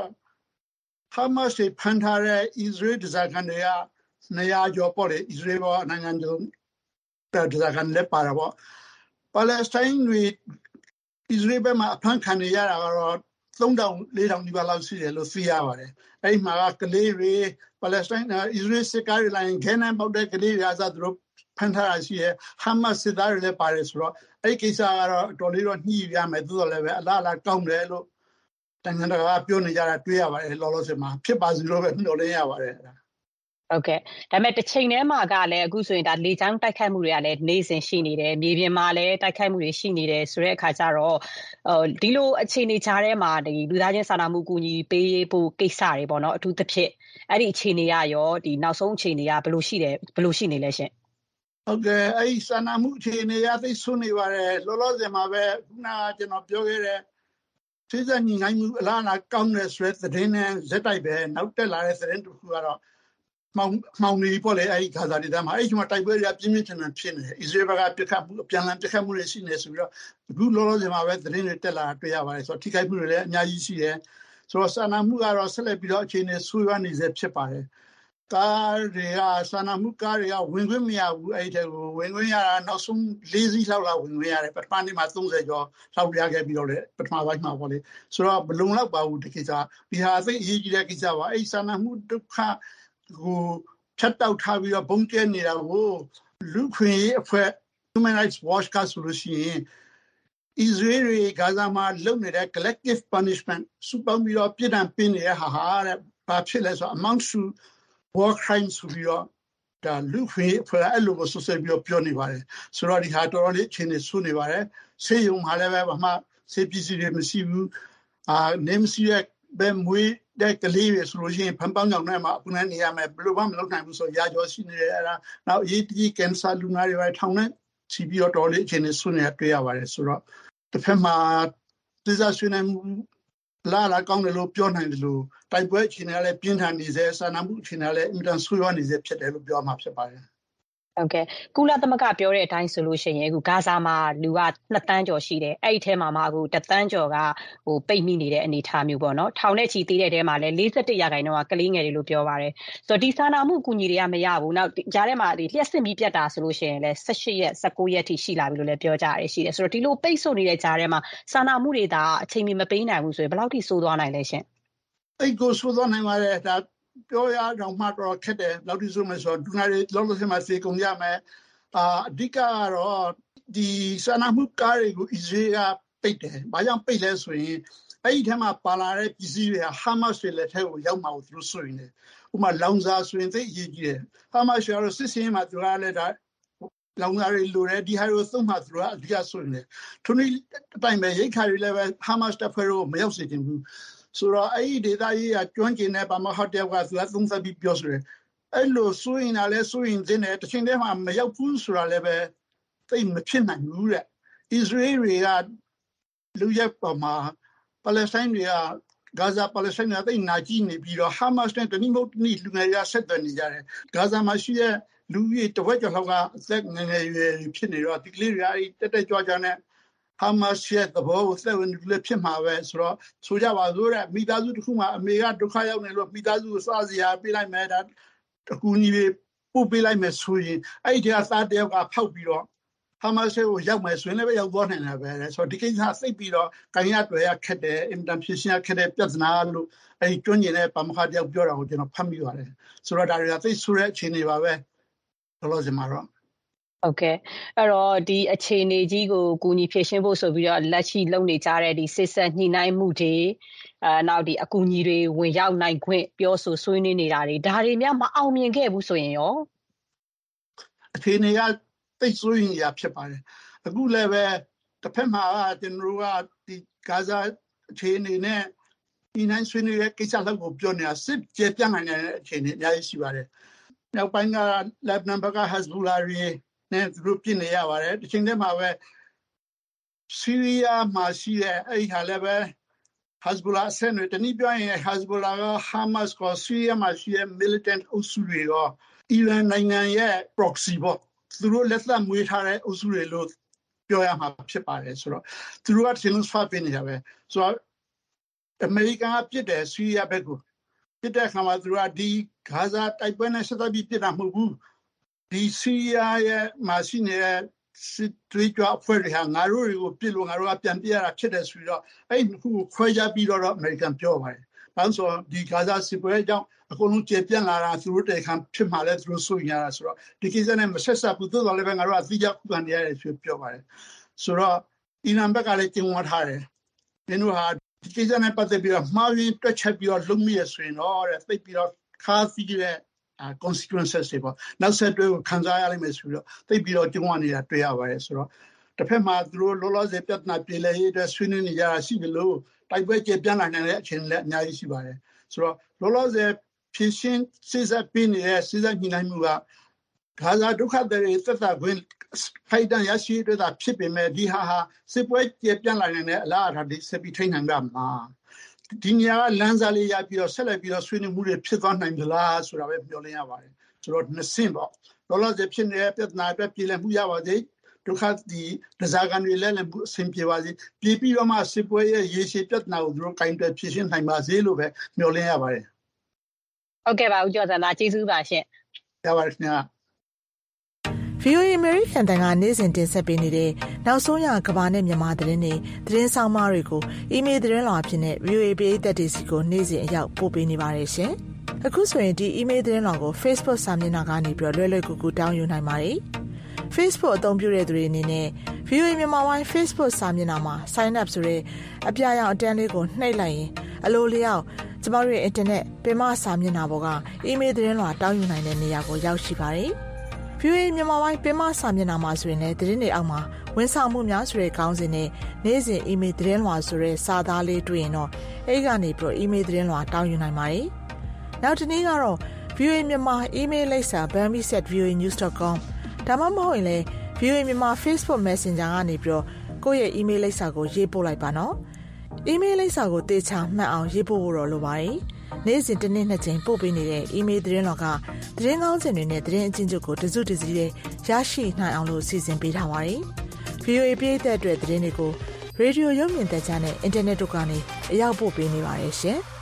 Hamas ဖန်ထားတဲ့ Israel ဒဇာကန်တွေကနေရာကျော်ပေါ့လေ Israel ဘောနိုင်ငံကျော်ဒဇာကန်လည်းပါတာပေါ့ Palestine တွေ Israel ဘက်မှာအဖမ်းခံနေရတာကတော့သုံးထောင်လေးထောင်ဒီပါလောက်ရှိတယ်လို့သိရပါတယ်အဲ့ဒီမှာကလေးတွေ Palestine Israel စစ်ကားတွေလိုက်ရင်ခဲနဲ့ပေါက်တဲ့ကလေးတွေအစားသူတို့ဖန်ထားတာရှိတယ် Hamas စစ်သားတွေလည်းပါတယ်ဆိုတော့အဲ့ဒီကိစ္စကတော့တော်လေးတော့ညှိရမယ်သို့တော်လည်းပဲအလားအလာကောင်းတယ်လို့တန်ခါတကာပြောနေကြတာတွေ့ရပါတယ်လောလောဆယ်မှာဖြစ်ပါစီလို့ပဲမျှော်လင့်ရပါတယ်ဟုတ်ကဲ့ဒါပေမဲ့တစ်ချိန်တည်းမှာကလည်းအခုဆိုရင်ဒါလေကြောင်းတိုက်ခိုက်မှုတွေကလည်းနေစဉ်ရှိနေတယ်မြေပြင်မှာလည်းတိုက်ခိုက်မှုတွေရှိနေတယ်ဆိုတဲ့အခါကျတော့ဒီလိုအခြေအနေကြားထဲမှာဒီလူသားချင်းစာနာမှုကူညီပေးဖို့ကိစ္စတွေပေါ့နော်အထူးသဖြင့်အဲ့ဒီအခြေအနေကရောဒီနောက်ဆုံးအခြေအနေကဘယ်လိုရှိတယ်ဘယ်လိုရှိနေလဲရှင်ဟုတ်ကဲ့အဲ့ဒီစာနာမှုအခြေအနေကသိဆိုးနေပါတယ်လောလောဆယ်မှာပဲခုနကကျွန်တော်ပြောခဲ့တဲ့သိစညီနိုင်မှုအလားအလာကောင်းတဲ့ဆိုတဲ့သတင်းနဲ့ဇက်တိုက်ပဲနောက်တက်လာတဲ့သတင်းတစ်ခုကတော့မောင်မောင်နေပေါ့လေအဲ့ဒီခါစားဒေသမှာအဲ့ဒီမှာတိုက်ပွဲတွေကပြင်းပြင်းထန်ထန်ဖြစ်နေတယ်အစ္စရေးဘက်ကပြစ်ခတ်မှုအပြန်အလှန်ပြစ်ခတ်မှုတွေရှိနေဆိုပြီးတော့အခုလောလောဆယ်မှာပဲသတင်းတွေတက်လာတွေ့ရပါတယ်ဆိုတော့ထိခိုက်မှုတွေလည်းအများကြီးရှိတယ်ဆိုတော့စာနာမှုကတော့ဆက်လက်ပြီးတော့အခြေအနေဆိုးရွားနေစေဖြစ်ပါတယ်ကားတွေကစာနာမှုကားတွေကဝင်ခွင့်မရဘူးအဲ့ဒီကိုဝင်ခွင့်ရတာနောက်ဆုံး၄စီးလောက်လာဝင်ခွင့်ရတယ်ပထမနေ့မှာ၃၀ကျော်လောက်ရခဲ့ပြီးတော့လေပထမပိုင်းမှာပေါ့လေဆိုတော့ဘလုံလောက်ပါဘူးဒီကိစ္စဒီဟာသိအရေးကြီးတဲ့ကိစ္စပါအဲ့ဒီစာနာမှုဒုက္ခကိုဖြတ်တောက်ထားပြီးတော့ဘုံကျဲနေတာကိုလူခွင့်ရေးအဖွဲ့ Human Rights Watch ကဆိုလို့ရှိရင် Israel တွေဂါဇာမှာလုပ်နေတဲ့ collective punishment စုပေါင်းပြီးတော့ပြည်ထောင်ပေးနေတဲ့ဟာဟာတဲ့ဘာဖြစ်လဲဆိုတော့ amount to war crimes ဆိုပြီးတော့ဒါလူခွင့်အဖွဲ့အဲ့လိုကိုဆွဆွဲပြီးတော့ပြောနေပါတယ်ဆိုတော့ဒီဟာတော်တော်လေးအချိန်နဲ့ဆွနေပါတယ်ဆေးရုံမှာလည်းပဲဘာမှဆေးပစ္စည်းတွေမရှိဘူးအာနေမရှိတဲ့ဘယ်မွေးတဲ့ကလေးတွေဆိုလို့ရှိရင်ဖန်ပေါင်းကြောင်ထဲမှာအခုနဲ့နေရမယ်ဘယ်လိုမှမလုပ်နိုင်ဘူးဆိုရာကျော်ရှိနေတယ်အဲ့ဒါနောက်အရေးကြီးကင်ဆာလူနာတွေပဲထောင်နဲ့ချီပြီးတော့တော်လေးအချိန်နဲ့ဆွနေတွေ့ရပါတယ်ဆိုတော့တစ်ဖက်မှာဒီစားဆွနေမှုလာလာကောင်းတယ်လို့ပြောနိုင်တယ်လို့တိုက်ပွဲအခြေအနေလည်းပြင်းထန်နေစေစာနာမှုအခြေအနေလည်းအင်တန်ဆွေးနွေးနေစေဖြစ်တယ်လို့ပြောမှာဖြစ်ပါတယ်ဟုတ်ကဲ့ကုလသမဂ္ဂပြောတဲ့အတိုင်းဆိုလို့ရှိရင်အခုဂါဇာမှာလူကနှစ်တန်းကျော်ရှိတယ်အဲ့ဒီထဲမှာမှအခုတစ်တန်းကျော်ကဟိုပိတ်မိနေတဲ့အနေအထားမျိုးပေါ့နော်ထောင်နဲ့ချီသေးတဲ့ထဲမှာလည်း၄၁ရာခိုင်နှုန်းကကလေးငယ်တွေလို့ပြောပါတယ်ဆိုတော့ဒီစာနာမှုအကူအညီတွေကမရဘူးနောက်ကြားထဲမှာဒီလျှက်စစ်မီးပြတ်တာဆိုလို့ရှိရင်လည်း၁၈ရက်၁၉ရက်ထိရှိလာပြီလို့လည်းပြောကြရတယ်ရှိတယ်ဆိုတော့ဒီလိုပိတ်ဆို့နေတဲ့ကြားထဲမှာစာနာမှုတွေဒါအချိန်မီမပေးနိုင်ဘူးဆိုရင်ဘယ်လောက်ထိဆိုးသွားနိုင်လဲရှင်အဲ့ကိုဆိုးသွားနိုင်ပါတယ်ဒါပြောရတော့မှတော့ခက်တယ်လောက်ဒီဆိုမှဆိုဒူနာတွေလောလောဆယ်မှာစေကုန်ရမယ်အာအဓိကကတော့ဒီစာနာမှုကားတွေကိုအစ္စရေးကပိတ်တယ်။ဘာကြောင့်ပိတ်လဲဆိုရင်အဲ့ဒီထဲမှာပါလာတဲ့ပစ္စည်းတွေကဟာမတ်စ်လက်ထက်ကိုရောက်မှာကိုသူတို့ဆိုရင်လေဥပမာလောင်စာဆိုရင်သိအရေးကြီးတယ်။ဟာမတ်စ်ရောစစ်စင်မှာသူကလည်းဒါလောင်စာတွေလိုတယ်ဒီဟာကိုသုံးမှသူကအဓိကဆိုရင်လေထိုနည်းအတိုင်းပဲရိတ်ခါတွေလည်းပဲဟာမတ်စ်တပ်ဖွဲ့ကိုမရောက်စေချင်ဘူးဆိုတော့အဲ့ဒီဒေသကြီးကကျွမ်းကျင်တဲ့ဗမာဟိုတယ်ကသူကသုံးသပ်ပြီးပြောဆိုတယ်အဲ့လိုဆိုရင်လည်းဆိုရင်တဲ့တစ်ချိန်တည်းမှာမရောက်ဘူးဆိုတာလည်းပဲသိမဖြစ်နိုင်ဘူးတဲ့အစ္စရေးတွေကလူရဲပေါ်မှာပါလက်စတိုင်းတွေကဂါဇာပါလက်စတိုင်းတွေနာကြည့်နေပြီးတော့ဟာမတ်စ်နဲ့တနည်းမဟုတ်တနည်းလူငယ်ရဆက်သွယ်နေကြတယ်ဂါဇာမှာရှိတဲ့လူကြီးတစ်ဝက်ကျော်လောက်ကအသက်ငယ်ငယ်ရွယ်ဖြစ်နေတော့ဒီကလေးတွေတက်တက်ကြွကြွနဲ့ဟာမတ်စ်ရဲ့သဘောကိုသက်ဝင်လို့ဖြစ်မှာပဲဆိုတော့ဆိုကြပါစို့တဲ့မိသားစုတစ်ခုမှာအမေကဒုက္ခရောက်နေလို့မိသားစုကိုစားစရာပေးလိုက်မယ်ဒါအကူကြီးတွေပို့ပေးလိုက်မယ်ဆိုရင်အဲ့ဒီကသားတယောက်ကဖောက်ပြီးတော့ဟာမတ်စ်ကိုရောက်မယ်ဆိုရင်လည်းရောက်သွားနိုင်တာပဲဆိုတော့ဒီကိစ္စသိပြီးတော့ကိုင်ရတွေ့ရခက်တယ်အင်တန်ဖြစ်ရှင်ခက်တဲ့ပြဿနာလို့အဲ့ဒီကျွမ်းကျင်တဲ့ပမခတယောက်ပြောတာကိုကျွန်တော်ဖတ်မိပါတယ်ဆိုတော့ဒါတွေကသိဆိုတဲ့အခြေအနေပါပဲဘလို့စမှာတော့ဟုတ်ကဲ့အဲ့တော့ဒီအခြေအနေကြီးကိုကူညီဖြည့်ရှင်းဖို့ဆိုပြီးတော့လက်ရှိလုပ်နေကြတဲ့ဒီစစ်ဆက်ညှိနှိုင်းမှုတွေအဲနောက်ဒီအကူအညီတွေဝင်ရောက်နိုင်ခွင့်ပြောဆိုဆွေးနွေးနေတာတွေဒါတွေများမအောင်မြင်ခဲ့ဘူးဆိုရင်ရောအခြေအနေကသိဆိုရင်ရဖြစ်ပါတယ်အခုလည်းပဲတစ်ဖက်မှာကျွန်တော်ကဒီဂါဇာအခြေအနေနဲ့ဒီနိုင်ဆွေးနွေးတဲ့ကိစ္စလောက်ကိုပြောနေတာစစ်ကျေပြန့်နိုင်တဲ့အခြေအနေအများကြီးရှိပါတယ်နောက်ပိုင်းကလက်ဘနန်ဘက်ကဟက်ဇ်ဘူလာတွေနဲ့သူတို့ပြင်နေရပါတယ်တစ်ချိန်တည်းမှာပဲဆီးရီးယားမှာရှိတဲ့အဲ့ဒီဟာလည်းပဲဟက်ဇ်ဘူလာဆန်တွေတနည်းပြောရင်ဟက်ဇ်ဘူလာကဟာမတ်စ်ကိုဆီးရီးယားမှာရှိတဲ့ militant အုပ်စုတွေကအီရန်နိုင်ငံရဲ့ proxy ပေါ့သူတို့လက်သက်မွေးထားတဲ့အုပ်စုတွေလို့ပြောရမှာဖြစ်ပါတယ်ဆိုတော့သူတို့ကသင်လို့ဆွားပေးနေတာပဲဆိုတော့အမေရိကန်ကပြစ်တယ်ဆီးရီးယားဘက်ကိုပြစ်တဲ့ခါမှာသူတို့ကဒီဂါဇာတိုက်ပွဲနဲ့ဆက်သက်ပြီးပြစ်တာမဟုတ်ဘူးဒီဆီးရီးယားရဲ့မှာရှိနေတဲ့စစ်သွေးကြွအဖွဲ့တွေဟာငါတို့တွေကိုပြစ်လို့ငါတို့ကပြန်ပြရတာဖြစ်တယ်ဆိုတော့အဲ့ဒီခုခွဲခြားပြီးတော့အမေရိကန်ပြောပါတယ်။ဘာလို့ဆိုဒီဂါဇာစစ်ပွဲကြောင့်အကုန်လုံးကျေပြန့်လာတာသူတို့တေခံဖြစ်မှလည်းသူတို့စိုးရိမ်ရတာဆိုတော့ဒီကိစ္စနဲ့မဆက်ဆက်ဘူးသို့တော်လည်းပဲငါတို့ကသိကြခုခံနေရတယ်ဆိုပြောပါတယ်။ဆိုတော့အီရန်ဘက်ကလည်းကျင်းဝတ်ထားတယ်။ဒီလိုဟာဒီကိစ္စနဲ့ပတ်သက်ပြီးတော့မှားယွင်းတွက်ချက်ပြီးတော့လုံမိရဆိုရင်တော့တဲ့သိပြီးတော့ခါးစီးတဲ့ consequences တွေပေါ့နောက်ဆက်တွဲကိုခံစားရလိမ့်မယ်ဆိုပြီးတော့သိပြီးတော့ကြုံရနေတာတွေ့ရပါတယ်ဆိုတော့တစ်ဖက်မှာသူတို့လောလောဆယ်ပြဿနာပြေလည်ရေးအတွက်ဆွေးနွေးနေကြတာရှိတယ်လို့တိုက်ပွဲကျေပြန်လာနိုင်တဲ့အချိန်လည်းအများကြီးရှိပါတယ်ဆိုတော့လောလောဆယ်ဖြည့်ရှင်းစစ်ဆက်ပြီးနေတဲ့စစ်ဆက်ညှိနှိုင်းမှုကဂါဇာဒုက္ခတွေသက်သာခွင့်ဖိုက်တန်ရရှိတဲ့တာဖြစ်ပေမဲ့ဒီဟာဟာစစ်ပွဲကျေပြန်လာနိုင်တဲ့အလားအလာတွေဆက်ပြီးထိန်းနိုင်ပါမှာဒီနေရာကလမ်းစာလေးရပြီးတော့ဆက်လက်ပြီးတော့ဆွေးနွေးမှုတွေဖြစ်သွားနိုင်ကြလားဆိုတာပဲပြောလင်းရပါတယ်ဆိုတော့နှစ်ဆင့်ပေါ့လောလောဆယ်ဖြစ်နေတဲ့ပြဿနာအတွက်ပြည်လည်မှုရပါသေးဒုက္ခဒီဒဇာကန်တွေလည်းလည်းအဆင်ပြေပါစေပြည်ပြီးတော့မှစစ်ပွဲရဲ့ရေရှည်ပြဿနာကိုသူတို့ကင်တွယ်ဖြေရှင်းနိုင်ပါစေလို့ပဲမျှော်လင့်ရပါတယ်ဟုတ်ကဲ့ပါဦးကျော်စံသားကျေးဇူးပါရှင့်ရပါတယ်ခင်ဗျာဗီအိုအေ American တန်ကနေ့စဉ်တင်ဆက်ပေးနေတဲ့နောက်ဆုံးရကမ္ဘာနဲ့မြန်မာသတင်းတွေသတင်းဆောင်မတွေကိုအီးမေးလ်သတင်းလွှာအဖြစ်နဲ့ ဗီအိုအေ ပရိသတ်တွေစီကိုနေ့စဉ်အရောက်ပို့ပေးနေပါတယ်ရှင်။အခုဆိုရင်ဒီအီးမေးလ်သတင်းလွှာကို Facebook စာမျက်နှာကနေပြီးတော့လွယ်လွယ်ကူကူတောင်းယူနိုင်ပါတယ်။ Facebook အသုံးပြုတဲ့သူတွေအနေနဲ့ ဗီအိုအေ မြန်မာပိုင်း Facebook စာမျက်နှာမှာ sign up ဆိုတဲ့အပြာရောင်အတန်းလေးကိုနှိပ်လိုက်ရင်အလိုလျောက်ကျမတို့ရဲ့ internet ပင်မစာမျက်နှာပေါ်ကအီးမေးလ်သတင်းလွှာတောင်းယူနိုင်တဲ့နေရာကိုရောက်ရှိပါတယ်။ ဗီအိုအေမြန်မာပိုင်းပင်မစာမျက်နှာမှာဆိုရင်လည်းသတင်းတွေအောက်မှာဝန်ဆောင်မှုများဆိုတဲ့ခေါင်းစဉ်နဲ့နေ့စဉ်အီးမေးလ်သတင်းလွှာဆိုတဲ့စာသားလေးတွေ့ရင်တော့အဲဒီကနေပြီးတော့အီးမေးလ်သတင်းလွှာတောင်းယူနိုင်ပါတယ်။နောက်တစ်နည်းကတော့ ဗီအိုအေမြန်မာအီးမေးလ်လိပ်စာ burmese at v o a news dot com ဒါမှမဟုတ်ရင်လည်း ဗီအိုအေမြန်မာ Facebook Messenger ကနေပြီးတော့ကိုယ့်ရဲ့အီးမေးလ်လိပ်စာကိုရေးပို့လိုက်ပါနော်။အီးမေးလ်လိပ်စာကိုတေချာမှတ်အောင်ရေးပို့ဖို့တော့လိုပါတယ်။နေ့စဉ်တစ်နေ့နှစ်ကြိမ်ပို့ပေးနေတဲ့အီးမေးလ်သတင်းလွှာကသတင်းကောင်းစင်တွေနဲ့သတင်းအချင်းချုပ်ကိုတစုတစည်းနဲ့ရရှိနိုင်အောင်လို့စီစဉ်ပေးထားပါတယ်။ ဗီအိုအေပြည်သက်အတွက်သတင်းတွေကိုရေဒီယိုရုပ်မြင်သံကြားနဲ့အင်တာနက်တို့ကနေအရောက်ပို့ပေးနေပါတယ်ရှင်။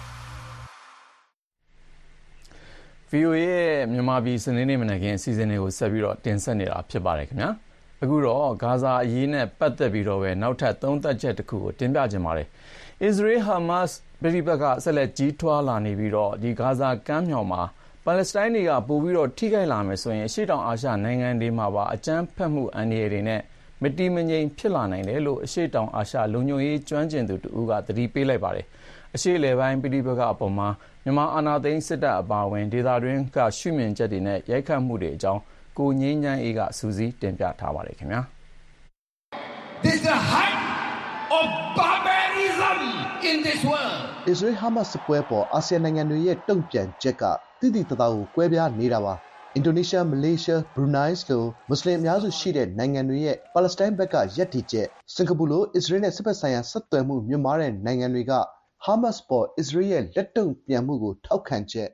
ဗီအိုအေရဲ့မြန်မာပြည်စနေနေ့မနက်ခင်းအစီအစဉ်တွေကိုဆက်ပြီးတော့တင်ဆက်နေတာဖြစ်ပါတယ်ခင်ဗျာ။အခုတော့ဂါဇာအရေးနဲ့ပတ်သက်ပြီးတော့ပဲနောက်ထပ်သုံးသပ်ချက်တစ်ခုကိုတင်ပြခြင်းပါတယ်။ အစ္စရေးဟာမတ်စ်ပြည်ပကဆက်လက်ကြီးထွားလာနေပြီးတော့ဒီဂါဇာကမ်းမြောင်မှာပါလက်စတိုင်းတွေကပိုပြီးတော့ထိခိုက်လာမယ်ဆိုရင်အရှေ့တောင်အာရှနိုင်ငံတွေမှာပါအကြမ်းဖက်မှုအန္တရာယ်တွေနဲ့မတည်မငြိမ်ဖြစ်လာနိုင်တယ်လို့အရှေ့တောင်အာရှလုံခြုံရေးကျွမ်းကျင်သူတူကသတိပေးလိုက်ပါတယ်။အရှေ့အလယ်ပိုင်းပြည်ပကအပေါ်မှာမြန်မာအာဏာသိမ်းစစ်တပ်အပါအဝင်ဒေသတွင်းကရှုမြင်ချက်တွေနဲ့ရိုက်ခတ်မှုတွေအကြောင်းကိုငြိမ်းချမ်းအေးကစူးစီးတင်ပြထားပါတယ်ခင်ဗျာ။ This is the height of barbarism in this world. Israel Hamas စစ်ပွဲပေါ်အာဆီယံနိုင်ငံတွေရဲ့တုံ့ပြန်ချက်ကတိတိတသားကိုကွဲပြားနေတာပါ။ အင်ဒိုနီးရှား၊မလေးရှား၊ဘရူနိုင်းလိုမွတ်စလင်အများစုရှိတဲ့နိုင်ငံတွေရဲ့ပါလက်စတိုင်းဘက်ကရပ်တည်ချက်စင်ကာပူလိုအစ္စရေးနဲ့စစ်ဘက်ဆိုင်ရာဆက်သွယ်မှုမြင့်မားတဲ့နိုင်ငံတွေကဟာမတ်စ်ပေါ်အစ္စရေးရဲ့လက်တုံ့ပြန်မှုကိုထောက်ခံချက်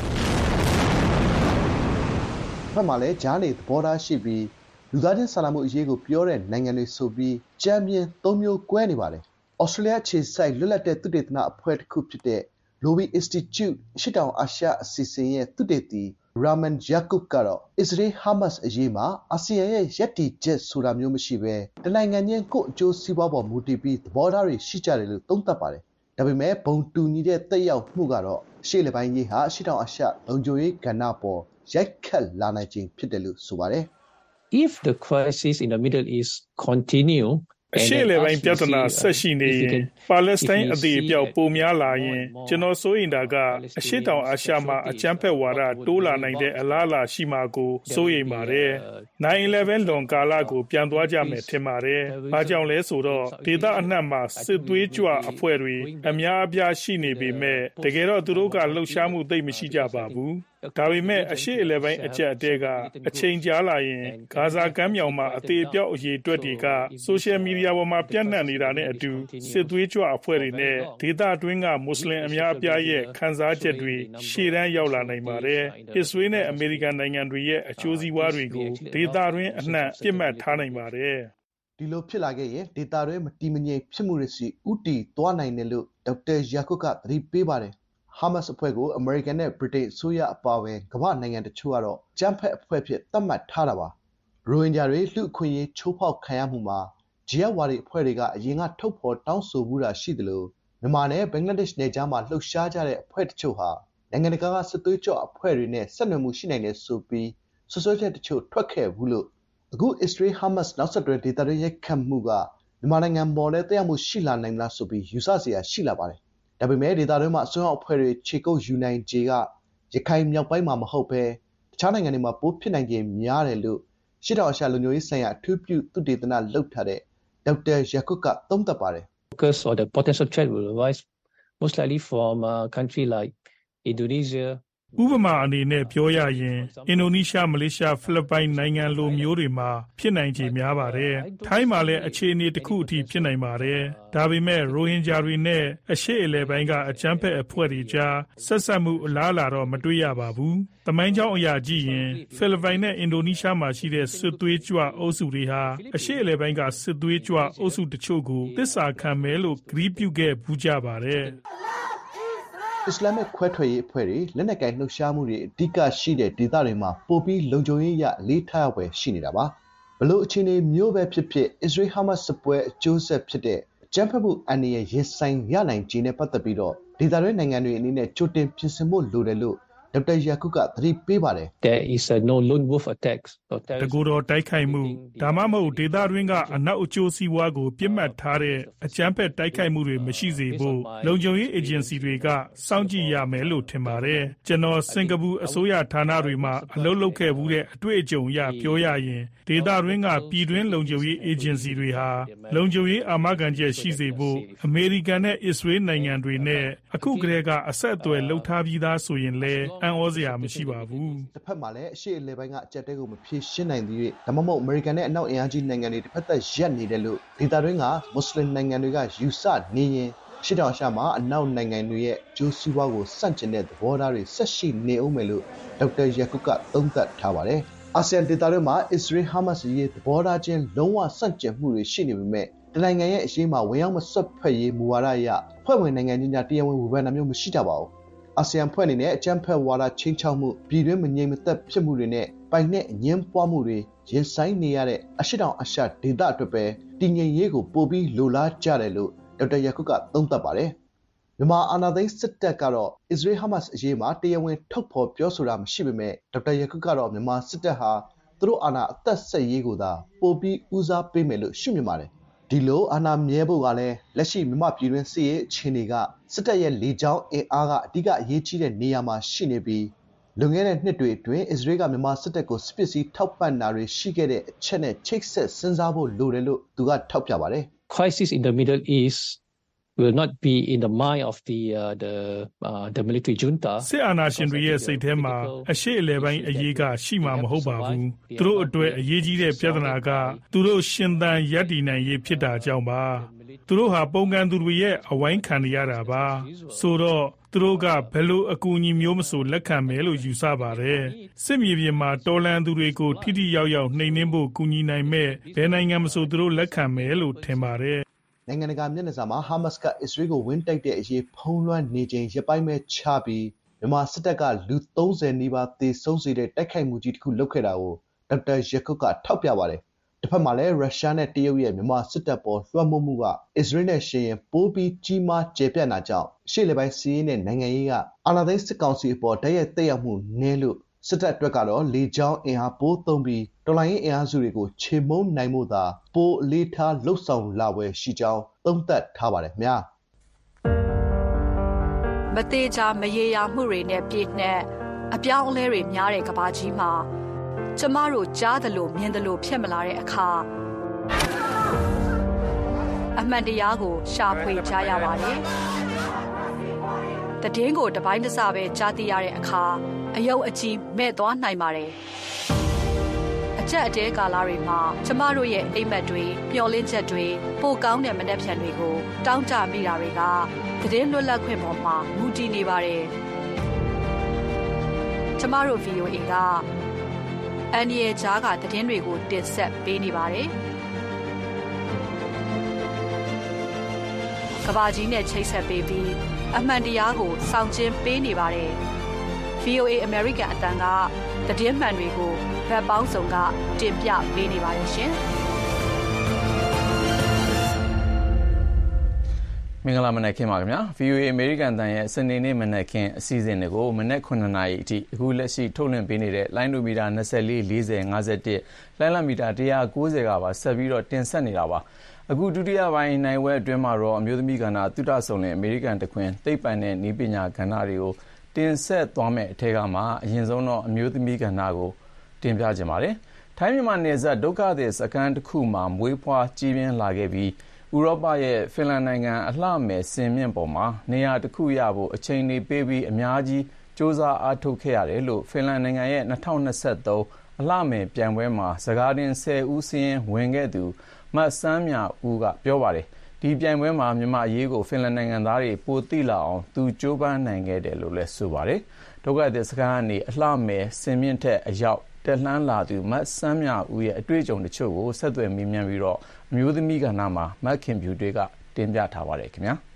ဖက်မှလည်းဂျားနေသဘောထားရှိပြီးလူသားချင်းစာနာမှုအရေးကိုပြောတဲ့နိုင်ငံတွေဆိုပြီးကြံပြင်းသုံးမျိုးကွဲနေပါတယ်။ ဩစတြေးလျခြေစိုက်လွတ်လပ်တဲ့သုတေသနအဖွဲ့တစ်ခုဖြစ်တဲ့ Lowy Institute အရှေ့တောင်အာရှအစီအစဉ်ရဲ့သုတေသီ Raman Yaqub ကတော့အစ္စရေးဟာမတ်စ်အရေးမှာအာဆီယံရဲ့ရပ်တည်ချက်ဆိုတာမျိုးမရှိဘဲတနိုင်ငံချင်းကိုယ့်အကျိုးစီးပွားပေါ်မူတည်ပြီးသဘောထားတွေရှိကြတယ်လို့သုံးသပ်ပါတယ်။ဒါပေမဲ့ဘုံတူညီတဲ့သက်ရောက်မှုကတော့အရှေ့အလယ်ပိုင်းရေးဟာအရှေ့တောင်အာရှလုံခြုံရေးကဏ္ဍပေါ်ရိုက်ခတ်လာနိုင်ခြင်းဖြစ်တယ်လို့ဆိုပါတယ်။ If the crisis in the Middle East continue အရှေ့လေပိုင်းပြဿနာဆက်ရှိနေရင်ပါလက်စတိုင်းအသေးအပြောက်ပိုများလာရင်ကျွန်တော်စိုးရင်တာကအရှေ့တောင်အာရှမှာအကြမ်းဖက်ဝါဒတိုးလာနိုင်တဲ့အလားအလာရှိမှာကိုစိုးရိမ်ပါတယ်။ nine eleven လွန်ကာလကိုပြန်သွားကြမယ်ထင်ပါတယ်။ဘာကြောင့်လဲဆိုတော့ဒေသအနှံ့မှာစစ်သွေးကြွအဖွဲ့တွေအများအပြားရှိနေပေမဲ့တကယ်တော့သူတို့ကလှုပ်ရှားမှုသိပ်မရှိကြပါဘူး။ဒါပေမဲ့အရှေ့အလယ်ပိုင်းအကျပ်အတဲကအချိန်ကြာလာရင်ဂါဇာကမ်းမြောင်မှာအသေးအပြောက်အရေးအတွက်တွေကဆိုရှယ်မီဒီယာပေါ်မှာပြန့်နှံ့နေတာနဲ့အတူစစ်သွေးကြွအဖွဲ့တွေနဲ့ဒေသတွင်းကမွတ်စလင်အများအပြားရဲ့ခံစားချက်တွေရှေ့တန်းရောက်လာနိုင်ပါတယ်။အစ္စရေးနဲ့အမေရိကန်နိုင်ငံတွေရဲ့အကျိုးစီးပွားတွေကိုဒေသတွင်းအနှံ့ပြစ်မှတ်ထားနိုင်ပါတယ်။ဒီလိုဖြစ်လာခဲ့ရင်ဒေသတွင်းမတည်မငြိမ်ဖြစ်မှုတွေစီဥတီသွားနိုင်တယ်လို့ဒေါက်တာယာကုပ်ကသတိပေးပါတယ်။ဟာမတ်စ်အဖွဲ့ကိုအမေရိကန်နဲ့ဗြိတိန်အစိုးရအပါအဝင်ကမ္ဘာနိုင်ငံတချို့ကတော့ကြမ်းဖက်အဖွဲ့ဖြစ်သတ်မှတ်ထားတာပါ။ရိုဟင်ဂျာတွေလူအခွင့်အရေးချိုးဖောက်ခံရမှုမှာဂျီဟတ်ဝါဒီအဖွဲ့တွေကအရင်ကထုတ်ဖော်တောင်းဆိုမှုတာရှိတယ်လို့မြန်မာနဲ့ဘင်္ဂလားဒေ့ရှ်နယ်ခြားမှာလှုပ်ရှားကြတဲ့အဖွဲ့တချို့ဟာနိုင်ငံတကာကစစ်သွေးကြွအဖွဲ့တွေနဲ့ဆက်နွယ်မှုရှိနိုင်တယ်ဆိုပြီးဆွဆွဲချက်တချို့ထွက်ခဲ့ဘူးလို့အခုအစ္စရေးဟာမတ်စ်နောက်ဆက်တွဲဒေသတွင်းရိုက်ခတ်မှုကမြန်မာနိုင်ငံပေါ်လည်းတရားမှုရှိလာနိုင်လားဆိုပြီးယူဆစရာရှိလာပါတယ်။ဒါပေမဲ့ဒေသတွင်းမှာအစွန်းရောက်အဖွဲ့တွေခြေကုပ်ယူနိုင်ခြေကရခိုင်မြောက်ပိုင်းမှာမဟုတ်ဘဲတခြားနိုင်ငံတွေမှာပိုဖြစ်နိုင်ခြင်းများတယ်လို့ရှစ်တောင်အာရှလူမျိုးရေးဆိုင်ရာအထူးပြုသုတေသနလုပ်ထားတဲ့ဒေါက်တာယာကုပ်ကသုံးသပ်ပါတယ် Focus or the potential threat will arise most likely from a country like Indonesia ဥပမာအနေနဲ့ပြောရရင်အင်ဒိုနီးရှားမလေးရှားဖိလစ်ပိုင်နိုင်ငံလိုမျိုးတွေမှာဖြစ်နိုင်ခြေများပါတယ်။ထိုင်းမှာလည်းအခြေအနေတစ်ခုအထိဖြစ်နိုင်ပါတယ်။ဒါပေမဲ့ရိုဟင်ဂျာတွေနဲ့အရှေ့အလယ်ပိုင်းကအကြမ်းဖက်အဖွဲ့တွေကြားဆက်ဆက်မှုအလားအလာတော့မတွေ့ရပါဘူး။သမိုင်းကြောင်းအရာကြည့်ရင်ဖိလစ်ပိုင်နဲ့အင်ဒိုနီးရှားမှာရှိတဲ့စစ်သွေးကြွအုပ်စုတွေဟာအရှေ့အလယ်ပိုင်းကစစ်သွေးကြွအုပ်စုတချို့ကိုသစ္စာခံမယ်လို့ဂရုပြုခဲ့ပူးကြပါတယ်။အစ္စလာမစ်ခွဲထွက်ရေးအဖွဲ့တွေလက်နက်ကိုင်လှုပ်ရှားမှုတွေအဓိကရှိတဲ့ဒေသတွေမှာပိုပြီးလုံခြုံရေးရလေးထားရပွဲရှိနေတာပါဘလို့အခြေအနေမျိုးပဲဖြစ်ဖြစ်အစ္စရေးဟာမတ်စ်ပွဲအကျိုးဆက်ဖြစ်တဲ့အကြမ်းဖက်မှုအန္တရာယ်ရင်ဆိုင်ရနိုင်ခြင်းနဲ့ပတ်သက်ပြီးတော့ဒေသတွင်းနိုင်ငံတွေအနေနဲ့ကြိုတင်ပြင်ဆင်ဖို့လိုတယ်လို့ဒေါက်တာယာကုကသတိပေးပါတယ် There is a no lone wolf attacks တကူတော်တိုက်ခိုက်မှုဒါမှမဟုတ်ဒေသတွင်းကအနောက်အကျိုးစီးပွားကိုပြစ်မှတ်ထားတဲ့အကြမ်းဖက်တိုက်ခိုက်မှုတွေမရှိစေဖို့လုံခြုံရေးအေဂျင်စီတွေကစောင့်ကြည့်ရမယ်လို့ထင်ပါတယ်ကျွန်တော်စင်ကာပူအစိုးရဌာနတွေမှာအလုပ်လုပ်ခဲ့မှုတဲ့အတွေ့အကြုံအရပြောရရင်ဒေသတွင်းကပြည်တွင်းလုံခြုံရေးအေဂျင်စီတွေဟာလုံခြုံရေးအာမခံချက်ရှိစေဖို့အမေရိကန်နဲ့အစ္စရေးနိုင်ငံတွေနဲ့အခုကတည်းကအဆက်အသွယ်လုပ်ထားပြီးသားဆိုရင်လည်းအံ့ဩစရာမရှိပါဘူးတစ်ဖက်မှာလည်းအရှေ့အလယ်ပိုင်းကအကြက်တဲကိုမဖြေရှင်းနိုင်သေး၍ဒါမှမဟုတ်အမေရိကန်နဲ့အနောက်အင်အားကြီးနိုင်ငံတွေတစ်ဖက်သက်ရက်နေတယ်လို့ဒေသတွင်းကမွတ်စလင်နိုင်ငံတွေကယူဆနေရင်ရှစ်တောင်အာရှမှာအနောက်နိုင်ငံတွေရဲ့ကျိုးစီးပွားကိုစန့်ကျင်တဲ့သဘောထားတွေဆက်ရှိနေအောင်မယ်လို့ဒေါက်တာယာကုကသုံးသပ်ထားပါတယ်အာဆီယံဒေသတွင်းမှာအစ္စရေးဟာမတ်စ်ရေးသဘောထားချင်းလုံးဝစန့်ကျင်မှုတွေရှိနေပေမဲ့တနိုင်ငံရဲ့အရေးမှာဝင်ရောက်မစွက်ဖက်ရေးမူဝါဒအရဖွဲ့ဝင်နိုင်ငံချင်းများတရားဝင်ဝေဖန်တာမျိုးမရှိကြပါဘူးအာဆီယံဖွဲ့အနေနဲ့အကြမ်းဖက်ဝါဒချင်းချောက်မှုပြည်တွင်းမငြိမ်မသက်ဖြစ်မှုတွေနဲ့ပိုင်နဲ့အငင်းပွားမှုတွေရင်ဆိုင်နေရတဲ့အရှေ့တောင်အာရှဒေသအတွက်ပဲတည်ငြိမ်ရေးကိုပိုပြီးလိုလားကြတယ်လို့ဒေါက်တာယာကုကသုံးသပ်ပါတယ်မြန်မာအာဏာသိမ်းစစ်တပ်ကတော့အစ္စရေးဟာမတ်စ်အရေးမှာတရားဝင်ထုတ်ဖော်ပြောဆိုတာမရှိပေမဲ့ဒေါက်တာယာကုကတော့မြန်မာစစ်တပ်ဟာသူတို့အာဏာအသက်ဆက်ရေးကိုသာပိုပြီးဦးစားပေးမယ်လို့ရှုမြင်ပါတယ်ဒီလိုအာဏာမြဲဖို့ကလည်းလက်ရှိမြန်မာပြည်တွင်းစစ်ရေးအခြေအနေကစစ်တပ်ရဲ့လေကြောင်းအင်အားကအဓိကအရေးကြီးတဲ့နေရာမှာရှိနေပြီးလွန်ခဲ့တဲ့နှစ်တွေအတွင်းအစ္စရေးကမြန်မာစစ်တပ်ကိုစစ်ပစ္စည်းထောက်ပံ့တာတွေရှိခဲ့တဲ့အချက်နဲ့ချိတ်ဆက်စဉ်းစားဖို့လိုတယ်လို့သူကထောက်ပြပါတယ် Crisis in the Middle East will not be in the mind of the uh, the uh, the military junta စစ်အာဏာရှင်တွေရဲ့စိတ်ထဲမှာအရှိအလဲပိုင်းအရေးကရှိမှာမဟုတ်ပါဘူးသူတို့အတွက်အရေးကြီးတဲ့ပြဿနာကသူတို့ရှင်သန်ရပ်တည်နိုင်ရေးဖြစ်တာကြောင့်ပါသူတို့ဟာပုံကန်သူတွေရဲ့အဝိုင်းခံရတာပါဆိုတော့သူတို့ကဘယ်လိုအကူအညီမျိုးမဆိုလက်ခံမယ်လို့ယူဆပါတယ်စစ်မြေပြင်မှာတော်လန်သူတွေကိုထိထိရောက်ရောက်နှိမ်နင်းဖို့ကူညီနိုင်မဲ့ဘယ်နိုင်ငံမဆိုသူတို့လက်ခံမယ်လို့ထင်ပါတယ်နိုင်ငံတကာမျက်နှာစာမှာဟာမတ်စ်ကအစ္စရေးကိုဝင်းတိုက်တဲ့အရေးဖုံးလွှမ်းနေခြင်းရပိုင်းမဲ့ချပြီးမြန်မာစစ်တပ်ကလူသုံးဆယ်နီးပါးသေဆုံးစေတဲ့တိုက်ခိုက်မှုကြီးတစ်ခုလုပ်ခဲ့တာကိုဒေါက်တာယာကုကထောက်ပြပါတယ်တစ်ဖက်မှာလည်းရုရှားနဲ့တရုတ်ရဲ့မြန်မာစစ်တပ်ပေါ်လွှမ်းမိုးမှုကအစ္စရေးနဲ့ရှင်ရင်ပိုးပြီးကြီးမားကျယ်ပြန့်တာကြောင့်ရှေ့လေပိုင်းစီးရင်နဲ့နိုင်ငံရေးကအာဏာသိမ်းစစ်ကောင်စီအပေါ်တိုက်ရိုက်သက်ရောက်မှုနည်းလို့စစ်တပ်အတွက်ကတော့လေကြောင်းအင်အားပိုးသုံးပြီးတော်လှန်ရေးအင်အားစုတွေကိုခြေမုံနိုင်မှုသာပိုအလေးထားလှုပ်ဆောင်လာပွဲရှိကြောင်းသုံးသပ်ထားပါတယ်ခင်ဗျာမသေးချာမရေရာမှုတွေနဲ့ပြည့်နှက်အပြောင်းအလဲတွေများတဲ့ကမ္ဘာကြီးမှာကျမတို့ကြားသလိုမြင်သလိုဖြစ်မလာတဲ့အခါအမှန်တရားကိုရှာဖွေကြရပါတယ်တည်င်းကိုတပိုင်းတစပဲကြားသိရတဲ့အခါအယုတ်အကြီးမဲ့သွားနိုင်ပါတယ်အချက်အတဲကာလတွေမှာကျမတို့ရဲ့အိမ်မက်တွေမျှော်လင့်ချက်တွေပိုကောင်းတဲ့မနှက်ဖြန်တွေကိုတောင်းတမိတာတွေကတည်င်းလွတ်လပ်ခွင့်ပေါ်မှာမူတည်နေပါတယ်ကျမတို့ ဗီ အို အေ ကအန်ရီဂျားကတည်င်းတွေကိုတင်ဆက်ပေးနေပါတယ်ကဘာကြီးနဲ့ချိတ်ဆက်ပေးပြီးအမှန်တရားကိုစောင့်ကျဉ်ပေးနေပါတယ်ဗီ အို အေ American အတန်းကသတင်းမှန်တွေကိုဗတ်ပေါင်းစုံကတင်ပြပေးနေပါတယ်ရှင်မင်္ဂလာမနက်ခင်းပါခင်ဗျာ ဗီ အို အေ American တန်ရဲ့စနေနေ့မနက်ခင်းအစီအစဉ်တွေကိုမနက်ခုနှစ်နာရီအထိအခုလက်ရှိထုတ်လွှင့်ပေးနေတဲ့လိုင်းဒိုမီတာ၂၄ ၄၀ ၅၁လိုင်းလမီတာ၁၉၀ကပါဆက်ပြီးတော့တင်ဆက်နေတာပါအခုဒုတိယပိုင်းနိုင်ဝဲအတွင်းမှာတော့အမျိုးသမီးကဏ္ဍသုတဆုံလင်အမေရိကန်တခွင်သိပ္ပံနဲ့နည်းပညာကဏ္ဍတွေကိုတင်ဆက်သွားမယ့်အထက်ကမှအရင်ဆုံးတော့အမျိုးသမီးကဏ္ဍကိုတင်ပြကြပါမယ်။ထိုင်းမြန်မာနယ်စပ်ဒုက္ခသည်စခန်းတစ်ခုမှာမွေးဖွားကြီးပြင်းလာခဲ့ပြီးဥရောပရဲ့ဖင်လန်နိုင်ငံအလှမယ်စင်မြင့်ပေါ်မှာနေရာတစ်ခုရဖို့အချိန်တွေပေးပြီးအများကြီးစ조사အားထုတ်ခဲ့ရတယ်လို့ဖင်လန်နိုင်ငံရဲ့၂၀၂၃အလှမယ်ပြိုင်ပွဲမှာစကားတင်၁၀ဦးစင်းဝင်ခဲ့သူမတ်စမ်းမြဦးကပြောပါတယ်။ဒီပြိုင်ပွဲမှာမြန်မာအရေးကိုဖင်လန်နိုင်ငံသားတွေပိုသိလာအောင်သူကြိုးပမ်းနိုင်ခဲ့တယ်လို့လည်းဆိုပါတယ်။ဒုက္ခသည်စခန်းကနေအလှမယ်စင်မြင့်ထက်အရောက်တက်လှမ်းလာသူမတ်စမ်းမြဦးရဲ့အတွေ့အကြုံတချို့ကိုဆက်သွယ်မေးမြန်းပြီးတော့အမျိုးသမီးကဏ္ဍမှာမတ်ခင်ဖြူတွေကတင်ပြထားပါတယ်ခင်ဗျာ။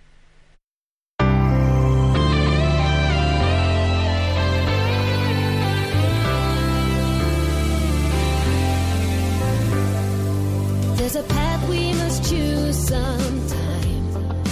There's a path we must choose sometime.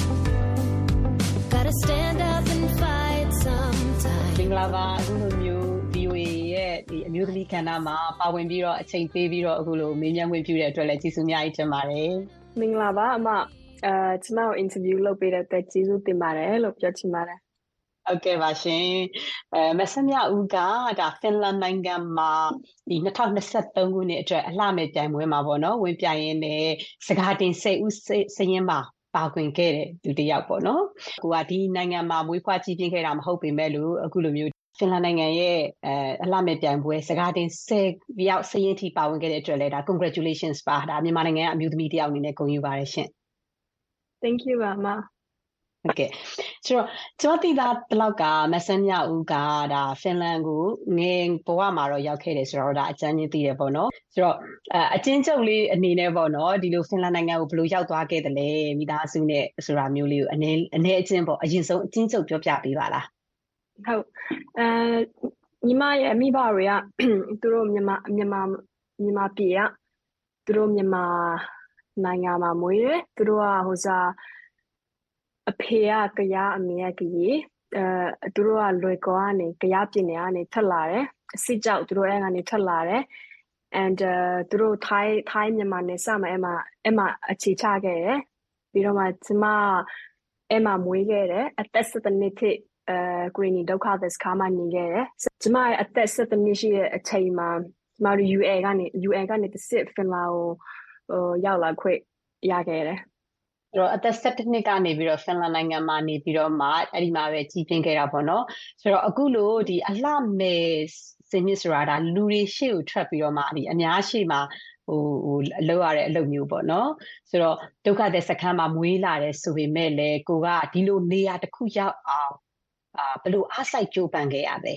Gotta stand up and fight sometime. မင်္ဂလာပါအခုလိုမျိုး V O A ရဲ့ဒီအမျိုးသမီးကဏ္ဍမှာပါဝင်ပြီးတော့အချိန်ပေးပြီးတော့အခုလိုမေးမြန်းခွင့်ပြုတဲ့အတွက်လည်းကျေးဇူးအများကြီးတင်ပါတယ်။မင်္ဂလာပါအမအဲကျွန်မကို interview လုပ်ပေးတဲ့အတွက်ကျေးဇူးတင်ပါတယ်လို့ပြောချင်ပါတယ်။ဟုတ်ကဲ့ပါရှင်။အဲမဆမြဦးကဒါဖင်လန်နိုင်ငံမှာဒီ၂၀၂၃ခုနှစ်အတွက်အလှမယ်ပြိုင်ပွဲမှာပေါ့နော်ဝင်ပြိုင်ရင်းနဲ့စကားတင်၁၀ဦးစရင်းမှာပါဝင်ခဲ့တဲ့သူတစ်ယောက်ပေါ့နော်။ကိုကဒီနိုင်ငံမှာမွေးဖွားကြီးပြင်းခဲ့တာမဟုတ်ပေမဲ့လို့အခုလိုမျိုးဖင်လန်နိုင်ငံရဲ့အဲအလှမယ်ပြိုင်ပွဲစကားတင်၁၀ယောက်စရင်းထိပါဝင်ခဲ့တဲ့အတွက်လည်းဒါ congratulations ပါဒါမြန်မာနိုင်ငံအမျိုးသမီးတစ်ယောက်အနေနဲ့ဂုဏ်ယူပါတယ်ရှင်။ Thank you ပါအမ။ဟုတ်ကဲ့ဆိုတော့ကျွန်တော်သိတာတလောက်ကမဆန်းမြဦးကဒါဖင်လန်ကိုငယ်ဘဝမှာတော့ရောက်ခဲ့တယ်ဆိုတော့ဒါအကျဉ်းချင်းသိတယ်ပေါ့နော်ဆိုတော့အကျဉ်းချုပ်လေးအနေနဲ့ပေါ့နော်ဒီလိုဖင်လန်နိုင်ငံကိုဘယ်လိုရောက်သွားခဲ့တယ်လဲမိသားစုနဲ့ဆိုတာမျိုးလေးကိုအနေအနေအချင်းပေါ့အရင်ဆုံးအကျဉ်းချုပ်ပြောပြပေးပါလားဟုတ်အဲညီမရဲ့မိဘတွေကသူတို့မြန်မာမြန်မာမြန်မာပြည်ကသူတို့မြန်မာနိုင်ငံမှာမွေးတယ်သူတို့ကဟိုစားအဖေကကြားအမေကကြီးအဲသူတို့ကလွယ်ကောကနေကြားပြည်နယ်ကနေထွက်လာတယ်စစ်ကြောက်သူတို့အဲကနေထွက်လာတယ် and သူတို့ထိုင်းထိုင်းမြန်မာနယ်စပ်မှာအဲမှာအဲမှာအခြေချခဲ့တယ်ပြီးတော့မှကျမအဲမှာမွေးခဲ့တယ်အသက်၁၇နှစ်ထိအဲဂရီနီဒုက္ခသည်စခန်းမှာနေခဲ့တယ်ကျမအသက်၁၇နှစ်ရှိတဲ့အချိန်မှာကျမတို့ U A ကနေ U A ကနေတစ်စစ်ဖင်လာကိုဟိုရောက်လာခွင့်ရခဲ့တယ်ဆိုတော့အသက်၁၁နှစ်ကနေပြီးတော့ဖင်လန်နိုင်ငံမှာနေပြီးတော့မှအဲ့ဒီမှာပဲကြီးပြင်းခဲ့တာပေါ့နော်ဆိုတော့အခုလို့ဒီအလှမယ်စင်မြင့်ဆိုတာဒါလူတွေရှေ့ကိုထွက်ပြီးတော့မှဒီအများရှေ့မှာဟိုဟိုအလုပ်ရတဲ့အလုပ်မျိုးပေါ့နော်ဆိုတော့ဒုက္ခသည်စခန်းမှာမွေးလာတယ်ဆိုပေမဲ့လည်းကိုကဒီလိုနေရာတစ်ခုရောက်အောင်အာဘယ်လိုအားစိုက်ကြိုးပမ်းခဲ့ရလဲ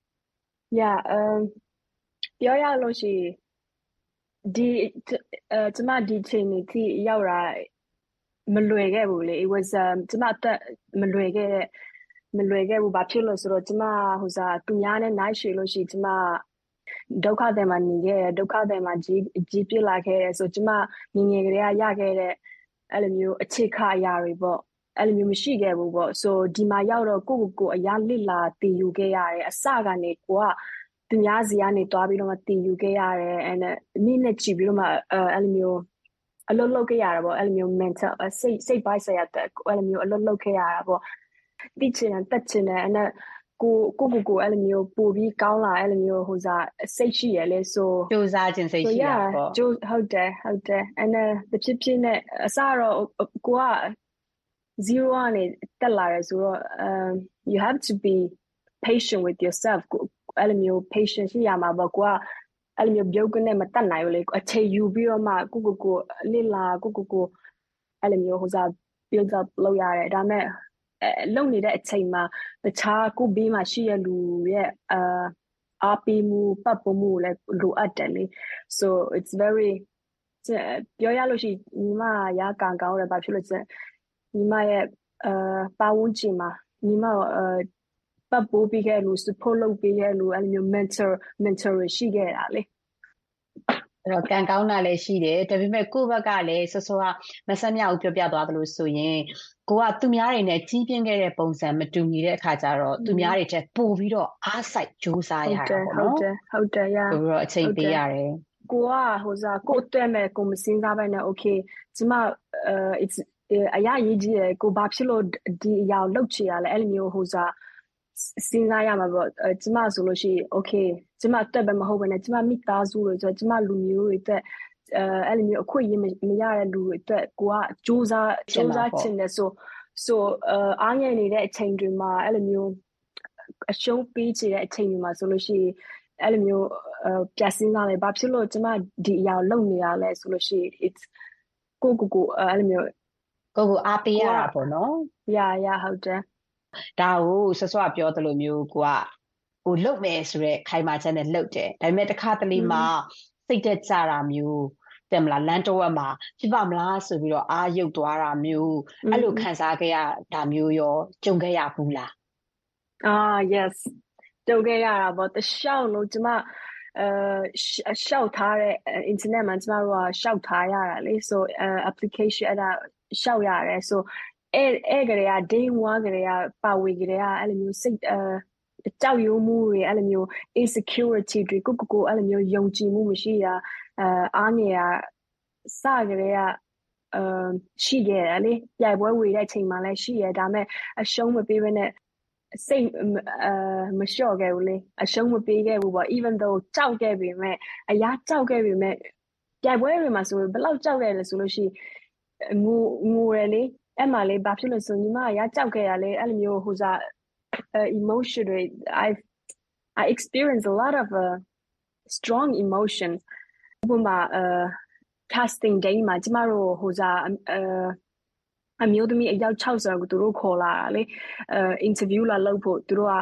Yeah um ပြောရလို့ရှိဒီအဲကျမဒီချိန်နေထိရောက်လာမလွယ်ခဲ့ဘူးလေ it was um ကျမတက်မလွယ်ခဲ့မလွယ်ခဲ့ဘူးဘာဖြစ်လို့ဆိုတော့ကျမဟိုစားသူများနဲ့နိုင်ရွှေလို့ရှိကျမဒုက္ခသည်မှာနေခဲ့ဒုက္ခသည်မှာကြီးကြီးပြလာခဲ့ဆိုကျမငငယ်ကလေးကရခဲ့တဲ့အဲ့လိုမျိုးအခြေခါအရာတွေပေါ့အဲ့လိုမျိုးမရှိခဲ့ဘူးပေါ့ဆိုဒီမှာရောက်တော့ကိုကိုကိုအရာလစ်လာတည်ယူခဲ့ရတယ်အစကနေကိုကသူများစီကနေတွားပြီးတော့မှတည်ယူခဲ့ရတယ် and နည်းနဲ့ကြည့်ပြီးတော့မှအဲ့လိုမျိုးအလုပ်လုပ်ခဲ့ရတာပေါ့အဲ့လိုမျိုး mental စိတ်စိတ်ပိုင်းဆိုင်ရာတက်အဲ့လိုမျိုးအလုပ်လုပ်ခဲ့ရတာပေါ့တိချင်တက်ချင်တယ်အဲ့နဲ့ကိုကိုကိုကိုအဲ့လိုမျိုးပို့ပြီးကောင်းလာအဲ့လိုမျိုးဟိုစားစိတ်ရှိရလဲဆိုစူးစမ်းခြင်းစိတ်ရှိရပေါ့ကျိုးဟုတ်တယ်ဟုတ်တယ်အဲ့နဲ့တဖြစ်ဖြစ်နဲ့အစတော့ကိုက zero ကနေတက်လာတယ်ဆိုတော့ um you have to be patient with yourself အဲ့လိုမျိုး patient ရှိရမှာပေါ့ကိုကအဲ့လိုမျိုးပြုတ်ကနေမတတ်နိုင်ဘူးလေအချိန်ယူပြီးတော့မှကိုကိုကိုလစ်လာကိုကိုကိုအဲ့လိုမျိုးဟိုစား build up လုပ်ရတယ်ဒါမဲ့လုံနေတဲ့အချိန်မှာတခြားကိုဘေးမှာရှိရလူရဲ့အာအားပေးမှုပတ်ပုံမှုလည်းလိုအပ်တယ်လေ so it's very ပြောရလို့ရှိညီမရကန်ကောင်းတယ်ဘာဖြစ်လို့လဲညီမရဲ့အာပါဝန်းကျင်မှာညီမအာပတ်ပိုးပေးခဲ့လို့ support လုပ်ပေးခဲ့လို့အဲ့လိုမျိုး mentor mentor ရှိခဲ့တာလေအဲ့တော့ကံကောင်းတာလည်းရှိတယ်ဒါပေမဲ့ကိုယ့်ဘက်ကလည်းစောစောကမဆန်းမြဦးပြောပြသွားသလိုဆိုရင်ကိုကသူများတွေနဲ့ကြီးပြင်းခဲ့တဲ့ပုံစံမတူညီတဲ့အခါကျတော့သူများတွေတက်ပို့ပြီးတော့အားစိုက်ကြိုးစားရတာပေါ့နော်ဟုတ်တယ်ဟုတ်တယ်ရပြီးတော့အချိန်ပေးရတယ်ကိုကဟိုစားကိုအတွက်မဲ့ကိုမစင်းစားပဲနဲ့ okay ကျမအဲ it's အရာရေးကြီးရယ်ကိုဘာဖြစ်လို့ဒီအရာကိုလုပ်ချင်ရလဲအဲ့လိုမျိုးဟိုစားစဉ်းစားရမှာပေါ့အဲကျမဆိုလို့ရှိရင် okay ကျမအတွက်ပဲမဟုတ်ဘဲနဲ့ကျမမိသားစုတွေဆိုကျမလူမျိုးတွေအတွက်အဲအဲ့လိုမျိုးအခွင့်အရေးမရတဲ့လူတွေအတွက်ကိုကစူးစမ်းစူးစမ်းချင်တယ်ဆိုဆိုအဲအားငယ်နေတဲ့အချိန်တွေမှာအဲ့လိုမျိုးအရှုံးပေးချင်တဲ့အချိန်တွေမှာဆိုလို့ရှိရင်အဲ့လိုမျိုးအဲပြစင်းလာတယ်ဘာဖြစ်လို့ကျမဒီအရာကိုလုပ်နေရလဲဆိုလို့ရှိရင် it's ကိုကိုကိုအဲ့လိုမျိုးကိုကိုအားပေးရတာပေါ့နော် yeah yeah ဟုတ်တယ်ဒါကိုဆဆပြောသလိုမျိုးကိုကဟိုလုတ်မယ်ဆိုတဲ့ခိုင်မာချက်နဲ့လုတ်တယ်ဒါပေမဲ့တစ်ခါတလေမှာစိတ်သက်ကြတာမျိုးတယ်မလားလန်တော့မှာဖြစ်ပါမလားဆိုပြီးတော့အာရုပ်သွားတာမျိုးအဲ့လိုခံစားခဲ့ရတာမျိုးရောကြုံခဲ့ရဘူးလားအာ yes ကြုံခဲ့ရတာပေါ့တခြားလို့ကျမအဲရှောက်ထားတဲ့ internet မှာကျမတို့ကရှောက်ထားရတာလေ so application အဲ့ဒါရှောက်ရတယ် so အဲ့အဲ့ကလေးက day one ကလေးကပါဝေကလေးကအဲ့လိုမျိုးစိတ်အဲကြောက်ရွံ့မှုတွေအဲ့လိုမျိုး insecurity တွေကိုကိုကိုအဲ့လိုမျိုးယုံကြည်မှုမရှိတာအဲအားငယ်ရစကလေးကအဲရှိခဲ့တယ်လေပြိုင်ပွဲဝေတဲ့အချိန်မှာလည်းရှိရဒါပေမဲ့အရှုံးမပေးဘဲနဲ့စိတ်အဲမလျှော့ခဲ့ဘူးလေအရှုံးမပေးခဲ့ဘူးပေါ့ even though ကြောက်ခဲ့ပေမဲ့အရာကြောက်ခဲ့ပေမဲ့ပြိုင်ပွဲတွေမှာဆိုဘယ်လောက်ကြောက်ခဲ့လဲဆိုလို့ရှိရင်ငိုငိုရလေအဲ့မှာလေဘာဖြစ်လို့ဆိုညီမအရာကြောက်ခဲ့ရလေအဲ့လိုမျိုးဟိုစား emotion တွေ I I experienced a lot of uh, strong emotions ဥပမာ uh, casting day မှာကျမတို့ဟိုစား uh, အမျိုးသမီးအယောက်sixtyကိုသူတို့ခေါ်လာတာလေအဲ interview လာလုပ်ဖို့သူတို့က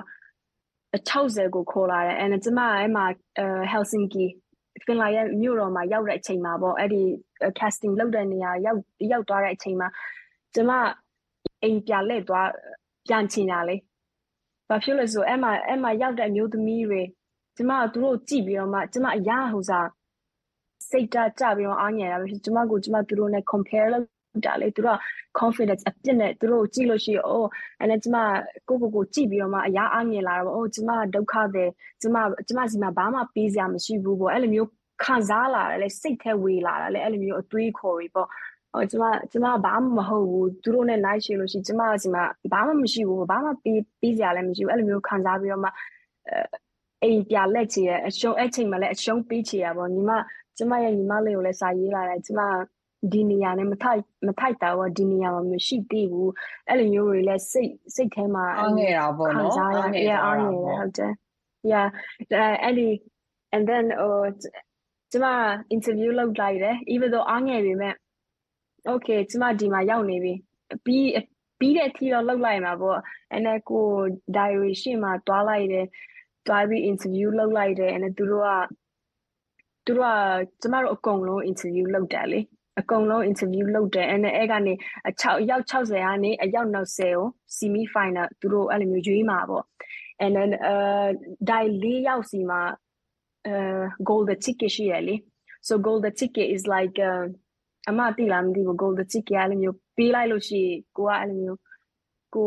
sixtyကိုခေါ်လာတယ်အဲကျမအဲ့မှာအဲ Helsinki ဖင်လာရဲ့မြို့တော်မှာရောက်တဲ့အချိန်မှာပေါ့အဲ့ဒီ casting လုပ်တဲ့နေရာရောက်ရောက်သွားတဲ့အချိန်မှာကျမအိမ်ပြန်လဲသွားပြန်ချင်တာလေဘာဖြစ်လို့ဆိုအဲ့မှာအဲ့မှာရောက်တဲ့အမျိုးသမီးတွေကျမသူတို့ကြည့်ပြီးတော့မှကျမအရာဟိုစားစိတ်ဓာတ်ကြပြီးတော့အားငယ်တာပဲကျမကိုကျမသူတို့နဲ့ compare လုပ်တာလေသူတို့ confidence အပြည့်နဲ့သူတို့ကြည့်လို့ရှိရင်အိုးအဲ့နဲ့ကျမကိုကိုကိုကြည့်ပြီးတော့မှအရာအားငယ်လာတော့အိုးကျမဒုက္ခတယ်ကျမကျမစီမှာဘာမှပေးစရာမရှိဘူးပေါ့အဲ့လိုမျိုးခံစားလာတယ်လေစိတ်ထဲဝေလာတယ်လေအဲ့လိုမျိုးအတွေးခေါ်ပြီးပေါ့ဟိုကျမကျမဘာမှမဟုတ်ဘူးသူတို့နဲ့ night ရှိလို့ရှိကျမစီမှာဘာမှမရှိဘူးဘာမှပေးပေးစရာလည်းမရှိဘူးအဲ့လိုမျိုးခံစားပြီးတော့မှအိမ်ပြလက်ချီရဲ့အရှုံးအဲ့ချိန်မှာလည်းအရှုံးပေးချီရပေါ့ညီမကျမရဲ့ညီမလေးကိုလည်းစာရေးလာတယ်ကျမဒီနေရာနဲ့မထိုက်မထိုက်တာတော့ဒီနေရာမှာမရှိသေးဘူးအဲ့လိုမျိုးတွေလည်းစိတ်စိတ်ထဲမှာအားငယ်တာပေါ့နော်အားငယ်တာအားငယ်တယ်ဟုတ်တယ် yeah အဲ့ဒီ and then ဟိုကျမ interview လုပ်လိုက်တယ် even though အားငယ်ပေမဲ့ okay ကျမဒီမှာရောက်နေပြီပြီးပြီးတဲ့အထိတော့လုပ်လိုက်မှာပေါ့အဲ့နဲ့ကို diary ရှင်းမှာတွားလိုက်တယ်တွားပြီး interview လုပ်လိုက်တယ်အဲ့နဲ့သူတို့ကသူတို့ကကျမတို့အကုန်လုံး interview လုပ်တယ်လေအကုန်လုံး interview လုပ်တယ်အဲ့နဲ့အဲ့ကနေအယောက်sixtyကနေအယောက်ninetyကို semi final သူတို့အဲ့လိုမျိုးရွေးမှာပေါ့ and then အဲဒိုင်လေးယောက်စီမှာအဲ golden ticket ရှိရလေ so golden ticket is like uh, အမတိလားမသိဘူး golden ticket အဲ့လိုမျိုးပေးလိုက်လို့ရှိကိုကအဲ့လိုမျိုးကို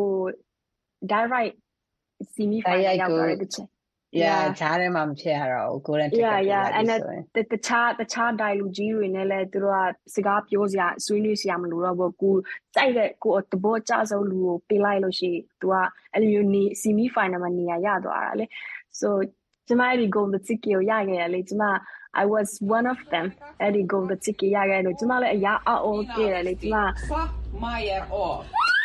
direct semi final ရောက်သွားတဲ့ချက် yeah ဈားထဲမှာမဖြစ်ရတော့ကိုယ်တိုင် yeah yeah and တခြားတခြား dialogue ကြီးတွေနဲ့လည်းသူတို့ကစကားပြောစရာဆွေးနွေးစရာမလိုတော့ဘူးကိုစိုက်တဲ့ကိုတဘောကြဆုံးလူကိုပေးလိုက်လို့ရှိသူကအဲ့လိုမျိုးနေ semi final မှာနေရာရသွားတာလေ so ကျမအဲ့ဒီ golden ticket ကိုရခဲ့ရလေကျမ I was one of them အဲ့ဒီ golden ticket ရခဲ့လို့ကျမလည်းအရာအော်ခဲ့တယ်လေကျမ Mayer off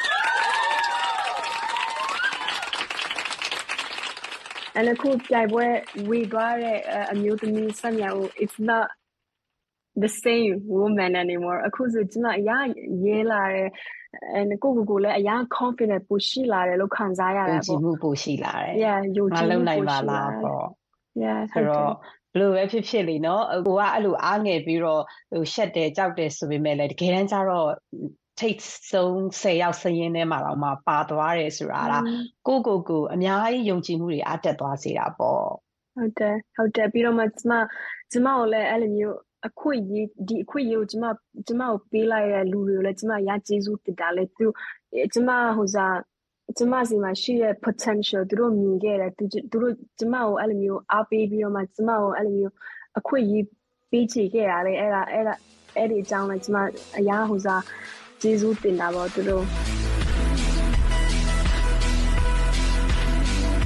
and အခုပြိုင်ပွဲဝေသွားတဲ့အမျိုးသမီးဆက်မြောက် it's not the same woman anymore အခုဆိုကျမအရာရေးလာတယ် and ကိုကိုကိုလည်းအရာ confident ပိုရှိလာတယ်လို့ခံစားရတယ်ပေါ့ယုံကြည်မှုပိုရှိလာတယ် yeah ယုံကြည်မှုပိုရှိလာတယ် yeah ဆိုတော့ဘယ်လိုပဲဖြစ်ဖြစ်လေနော်ကိုကအဲ့လိုအားငယ်ပြီးတော့ဟိုရှက်တယ်ကြောက်တယ်ဆိုပေမဲ့လည်းတကယ်တမ်းကျတော့ထိတ်ဆုံးtenယောက်စရင်ထဲမှာတော့မှပါသွားတယ်ဆိုတာလားကိုကိုကိုအများကြီးယုံကြည်မှုတွေအတက်သွားစေတာပေါ့ဟုတ်တယ်ဟုတ်တယ်ပြီးတော့မှကျမကျမကိုလည်းအဲ့လိုမျိုးအခွင့်အရေးဒီအခွင့်အရေးကိုကျမကျမကိုပေးလိုက်တဲ့လူတွေကိုလည်းကျမရကျေးဇူးတင်တာလေသူကျမဟိုစားကျမစီမှာရှိတဲ့ potential သူတို့မြင်ခဲ့တယ်သူသူတို့ကျမကိုအဲ့လိုမျိုးအားပေးပြီးတော့မှကျမကိုအဲ့လိုမျိုးအခွင့်အရေးပေးချေခဲ့တာလေအဲ့ဒါအဲ့ဒါအဲ့ဒီအကြောင်းလည်းကျမအရာဟိုစားကျေးဇူးတင်တာပေါ့သူတို့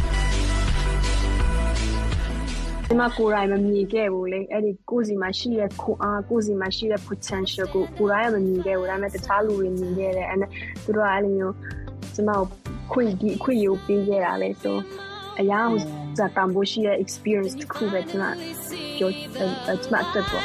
ဒီမှာကိုယ်တိုင်မမြင်ခဲ့ဘူးလေအဲ့ဒီကိုယ်စီမှာရှိတဲ့ခွန်အားကိုယ်စီမှာရှိတဲ့ potential ကိုကိုယ်တိုင်မမြင်ခဲ့ဘူးဒါပေမဲ့တခြားလူတွေမြင်ခဲ့တယ်အဲ့သူတို့ကအဲ့လိုမျိုးကျမကိုခွင့်ဒီခွင့်ယူပေးခဲ့တာလေဆိုအရာကိုစတမ်းဖို့ရှိတဲ့ experience တစ်ခုပဲကျမပြောကျမတက်တော့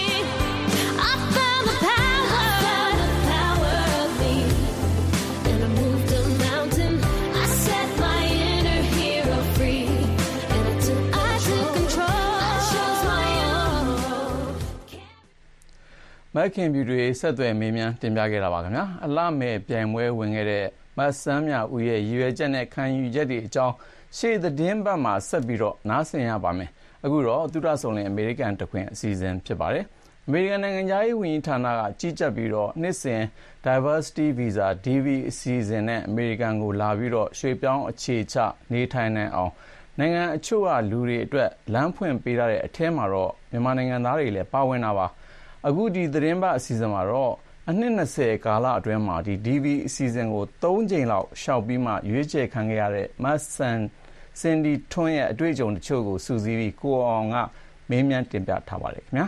မက်ခင်ဗျူတွေဆက်သွယ်မေးမြန်းတင်ပြခဲ့တာပါခင်ဗျာအလှမဲ့ပြိုင်ပွဲဝင်ခဲ့တဲ့မတ်ဆန်းမြဦးရဲ့ရည်ရွယ်ချက်နဲ့ခံယူချက်တွေအကြောင်းရှေ့သတင်းပတ်မှာဆက်ပြီးတော့နားဆင်ရပါမယ်အခုတော့သုဒ္ဓဆုံလင်အမေရိကန်တခွင်အစီအစဉ်ဖြစ်ပါတယ်အမေရိကန်နိုင်ငံသားရေးဝန်ကြီးဌာနကကြီးကြပ်ပြီးတော့နှစ်စဉ် Diversity Visa ဒီ ဗီ အစီအစဉ်နဲ့အမေရိကန်ကိုလာပြီးတော့ရွှေ့ပြောင်းအခြေချနေထိုင်နိုင်အောင်နိုင်ငံအချို့ကလူတွေအတွက်လမ်းဖွင့်ပေးထားတဲ့အထက်မှာတော့မြန်မာနိုင်ငံသားတွေလည်းပါဝင်တာပါအခုဒီသတင်းပတ်အစီအစဉ်မှာတော့အနှစ်၂၀ကာလအတွင်းမှာဒီ ဒီ ဗီ အစီအစဉ်ကို၃ကြိမ်လောက်ရှောက်ပြီးမှရွေးချယ်ခံခဲ့ရတဲ့မတ်ဆန်စင်ဒီထွန်းရဲ့အတွေ့အကြုံတချို့ကိုစူးစီးပြီးကိုအောင်ကမေးမြန်းတင်ပြထားပါတယ်ခင်ဗျာ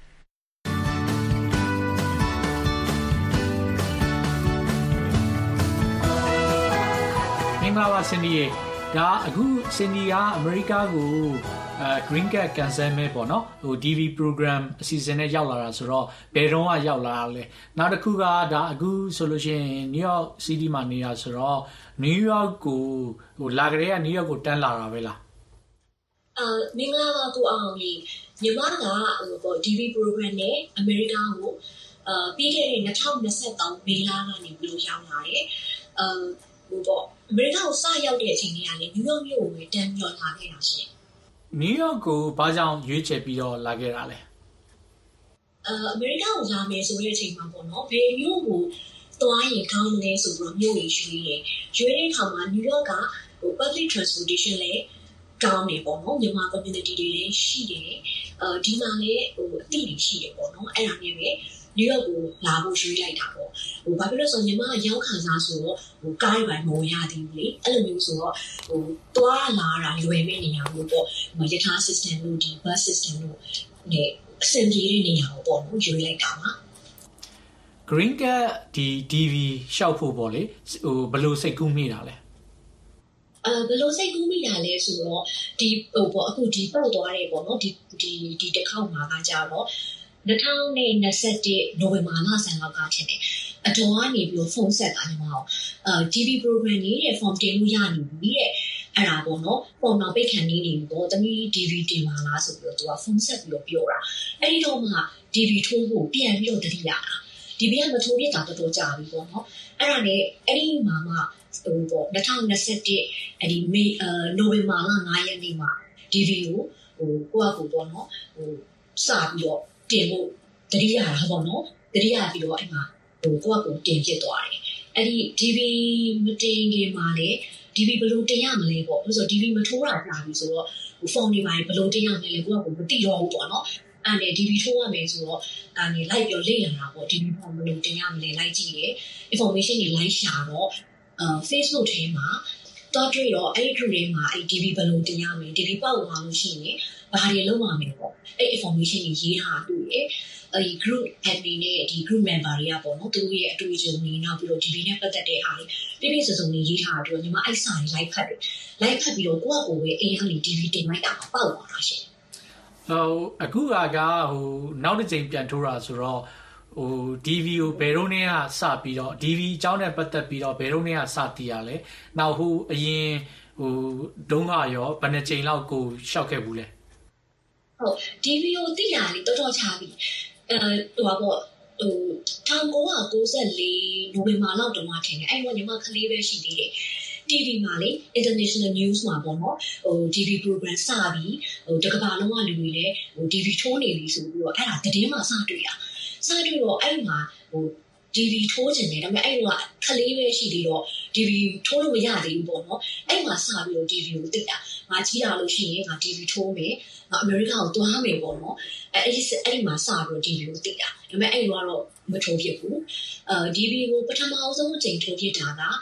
မင်္ဂလာပါစင်ဒီရေဒါအခုစင်ဒီကအမေရိကကိုအဲ green card cancel မဲ့ပေါ့နော်ဟို ဒီ ဗီ program အစီအစဉ်နဲ့ရောက်လာတာဆိုတော့ဘယ်တော့မှရောက်လာတာလဲနောက်တစ်ခုကဒါအခုဆိုလို့ရှိရင် New York City မှာနေတာဆိုတော့ New York ကိုဟိုလာကြတဲ့က New York ကိုတန်းလာတာပဲလားအာမင်္ဂလာပါကိုအောင်လေးမြန်မာကဟိုပေါ့ ဒီ ဗီ program နဲ့အမေရိကကိုအာပြီးခဲ့တဲ့၂၀၂၃မေလကနေပြီးတော့ရောက်လာတယ်အာဟိုပေါ့အမေရိကကိုစရောက်တဲ့အချိန်ကြီးကလည်း New York မြို့ကိုပဲတန်းပြောလာခဲ့တာရှင် New York ကိုဘာကြောင့်ရွေးချယ်ပြီးတော့လာခဲ့တာလဲအဲအမေရိကကိုလာမယ်ဆိုတဲ့အချိန်မှာပေါ့နော်ဘယ်မြို့ကိုသွားရင်ကောင်းလဲဆိုတော့မြို့ကြီးရွေးတယ်ရွေးတဲ့အခါမှာ New York ကဟို public transportation လည်းကောင်းနေပေါ့နော်မြန်မာ community တွေလည်းရှိတယ်အဲဒီမှာလည်းဟိုအတိတွေရှိတယ်ပေါ့နော်အဲ့ဒါနဲ့ပဲNew York ကိုလာဖို့ရွေးလိုက်တာပေါ့ဟိုဘာဖြစ်လို့ဆိုညီမကရောက်ခံစားဆိုတော့ဟိုကားပိုင်းမဝင်ရသေးဘူးလေအဲ့လိုမျိုးဆိုတော့ဟိုတွားလာတာလွယ်မဲ့နေရဘူးပေါ့ဟိုရထား system လို့ဒီ bus system လို့နဲ့အဆင်ပြေတဲ့နေရာကိုပေါ့နော်ရွေးလိုက်တာပါ Green Card ဒီ ဒီ ဗီ ရှောက်ဖို့ပေါ့လေဟိုဘယ်လိုစိတ်ကူးမိတာလဲအဲဘယ်လိုစိတ်ကူးမိတာလဲဆိုတော့ဒီဟိုပေါ့အခုဒီပုတ်သွားတယ်ပေါ့နော်ဒီဒီဒီတစ်ခေါက်မှာကကြတော့၂၀၂၁နိုဝင်ဘာလဆန်းလောက်ကဖြစ်တယ်အတော်ကနေပြီးတော့ဖုန်းဆက်တာညီမအောင်အာ ဒီ ဗီ program ကြီးတဲ့ form တင်လို့ရနေပြီတဲ့အဲ့ဒါပေါ့နော် form တော့ပိတ်ခံနေနေပြီပေါ့တမီး ဒီ ဗီ တင်ပါလားဆိုပြီးတော့သူကဖုန်းဆက်ပြီးတော့ပြောတာအဲ့ဒီတော့မှ ဒီ ဗီ ထိုးဖို့ပြန်ပြီးတော့တတိယတာ ဒီ ဗီ ကမထိုးပြတာတော်တော်ကြာပြီပေါ့နော်အဲ့ဒါနဲ့အဲ့ဒီမှာမှဟိုပေါ့၂၀၂၁အဲ့ဒီမေအာနိုဝင်ဘာလ၅ရက်နေ့မှာ ဒီ ဗီ ကိုဟိုကိုယ့်အကူပေါ့နော်ဟိုစပြီးတော့တင်ဖို့တတိယတာပေါ့နော်တတိယပြီးတော့အဲ့မှာဟိုကိုယ့်အကူတင်ဖြစ်သွားတယ်အဲ့ဒီ ဒီ ဗီ မတင်ခင်မှာလေ ဒီ ဗီ ဘယ်လိုတင်ရမလဲပေါ့ဆိုတော့ ဒီ ဗီ မထိုးတာကြာပြီဆိုတော့ဟိုဖုန်းတွေပါဘယ်လိုတင်ရမလဲကိုယ့်အကူမသိတော့ဘူးပေါ့နော်အဲ့လေ ဒီ ဗီ ထိုးရမယ်ဆိုတော့ကနေလိုက်ပြီးလေ့လာတာပေါ့ ဒီ ဗီ ဘယ်လိုတင်ရမလဲလိုက်ကြည့်ရ information တွေလိုက်ရှာတော့အာ Facebook ထဲမှာတော့တွေ့တော့အဲ့ဒီ group ထဲမှာအဲ့ ဒီ ဗီ ဘယ်လိုတင်ရမလဲ ဒီ ဗီ ပေါက်သွားလို့ရှိရင်ဘာတွေလုပ်ရမလဲပေါ့အဲ့ information တွေရေးထားတွေ့ရအဲ့ဒီ group admin နဲ့ဒီ group member တွေကပေါ့နော်သူတို့ရဲ့အတွေ့အကြုံတွေနောက်ပြီးတော့ ဒီ ဗီ နဲ့ပတ်သက်တဲ့အားတွေပြည့်ပြည့်စုံစုံလေးရေးထားတော့ညီမအဲ့စာတွေလိုက်ဖတ်တယ်လိုက်ဖတ်ပြီးတော့ကိုယ့်အကိုပဲအိမ်ကနေ ဒီ ဗီ တင်လိုက်တာပေါက်သွားတာရှင်ဟိုအခုကကဟိုနောက်တစ်ချိန်ပြန်ထိုးတာဆိုတော့ဟို ဒီ ဗီ ကိုဘယ်တော့နဲ့ကစပြီးတော့ ဒီ ဗီ အကြောင်းနဲ့ပတ်သက်ပြီးတော့ဘယ်တော့နဲ့ကစတည်ရလဲနောက်ဟိုအရင်ဟိုဒုံးကရောဘယ်နှချိန်လောက်ကိုရှောက်ခဲ့ဘူးလဲဟုတ် ဒီ ဗီ ကိုတည်ရလေတော်တော်ချပြီအဲဟိုပါပေါ့ဟို၁၉၉၄နိုဝင်ဘာလောက်တုန်းကထင်တယ်အဲ့တော့ညီမကလေးပဲရှိသေးတယ် တီဗီ မှာလေ international news မှာပေါ့နော်ဟို ဒီ ဗီ program စပြီးဟိုတကဘာလုံးကလူတွေလည်းဟို ဒီ ဗီ ထိုးနေပြီဆိုပြီးတော့အဲ့ဒါသတင်းမှာစတွေ့တာစတွေ့တော့အဲ့မှာဟို ဒီ ဗီ ထိုးခြင်းတယ်ဒါပေမဲ့အဲ့တော့ခလေးပဲရှိသေးတော့ ဒီ ဗီ ထိုးလို့မရသေးဘူးပေါ့နော်အဲ့မှာစပြီးတော့ ဒီ ဗီ ကိုသိတာငါကြီးလာလို့ရှိရင်ငါ ဒီ ဗီ ထိုးမယ်ငါအမေရိကန်ကိုသွားမယ်ပေါ့နော်အဲ့အဲ့အဲ့မှာစပြီးတော့ ဒီ ဗီ ကိုသိတာဒါပေမဲ့အဲ့တော့တော့မထိုးဖြစ်ဘူးအာ ဒီ ဗီ ကိုပထမအဆုံးအချိန်ထိုးဖြစ်တာက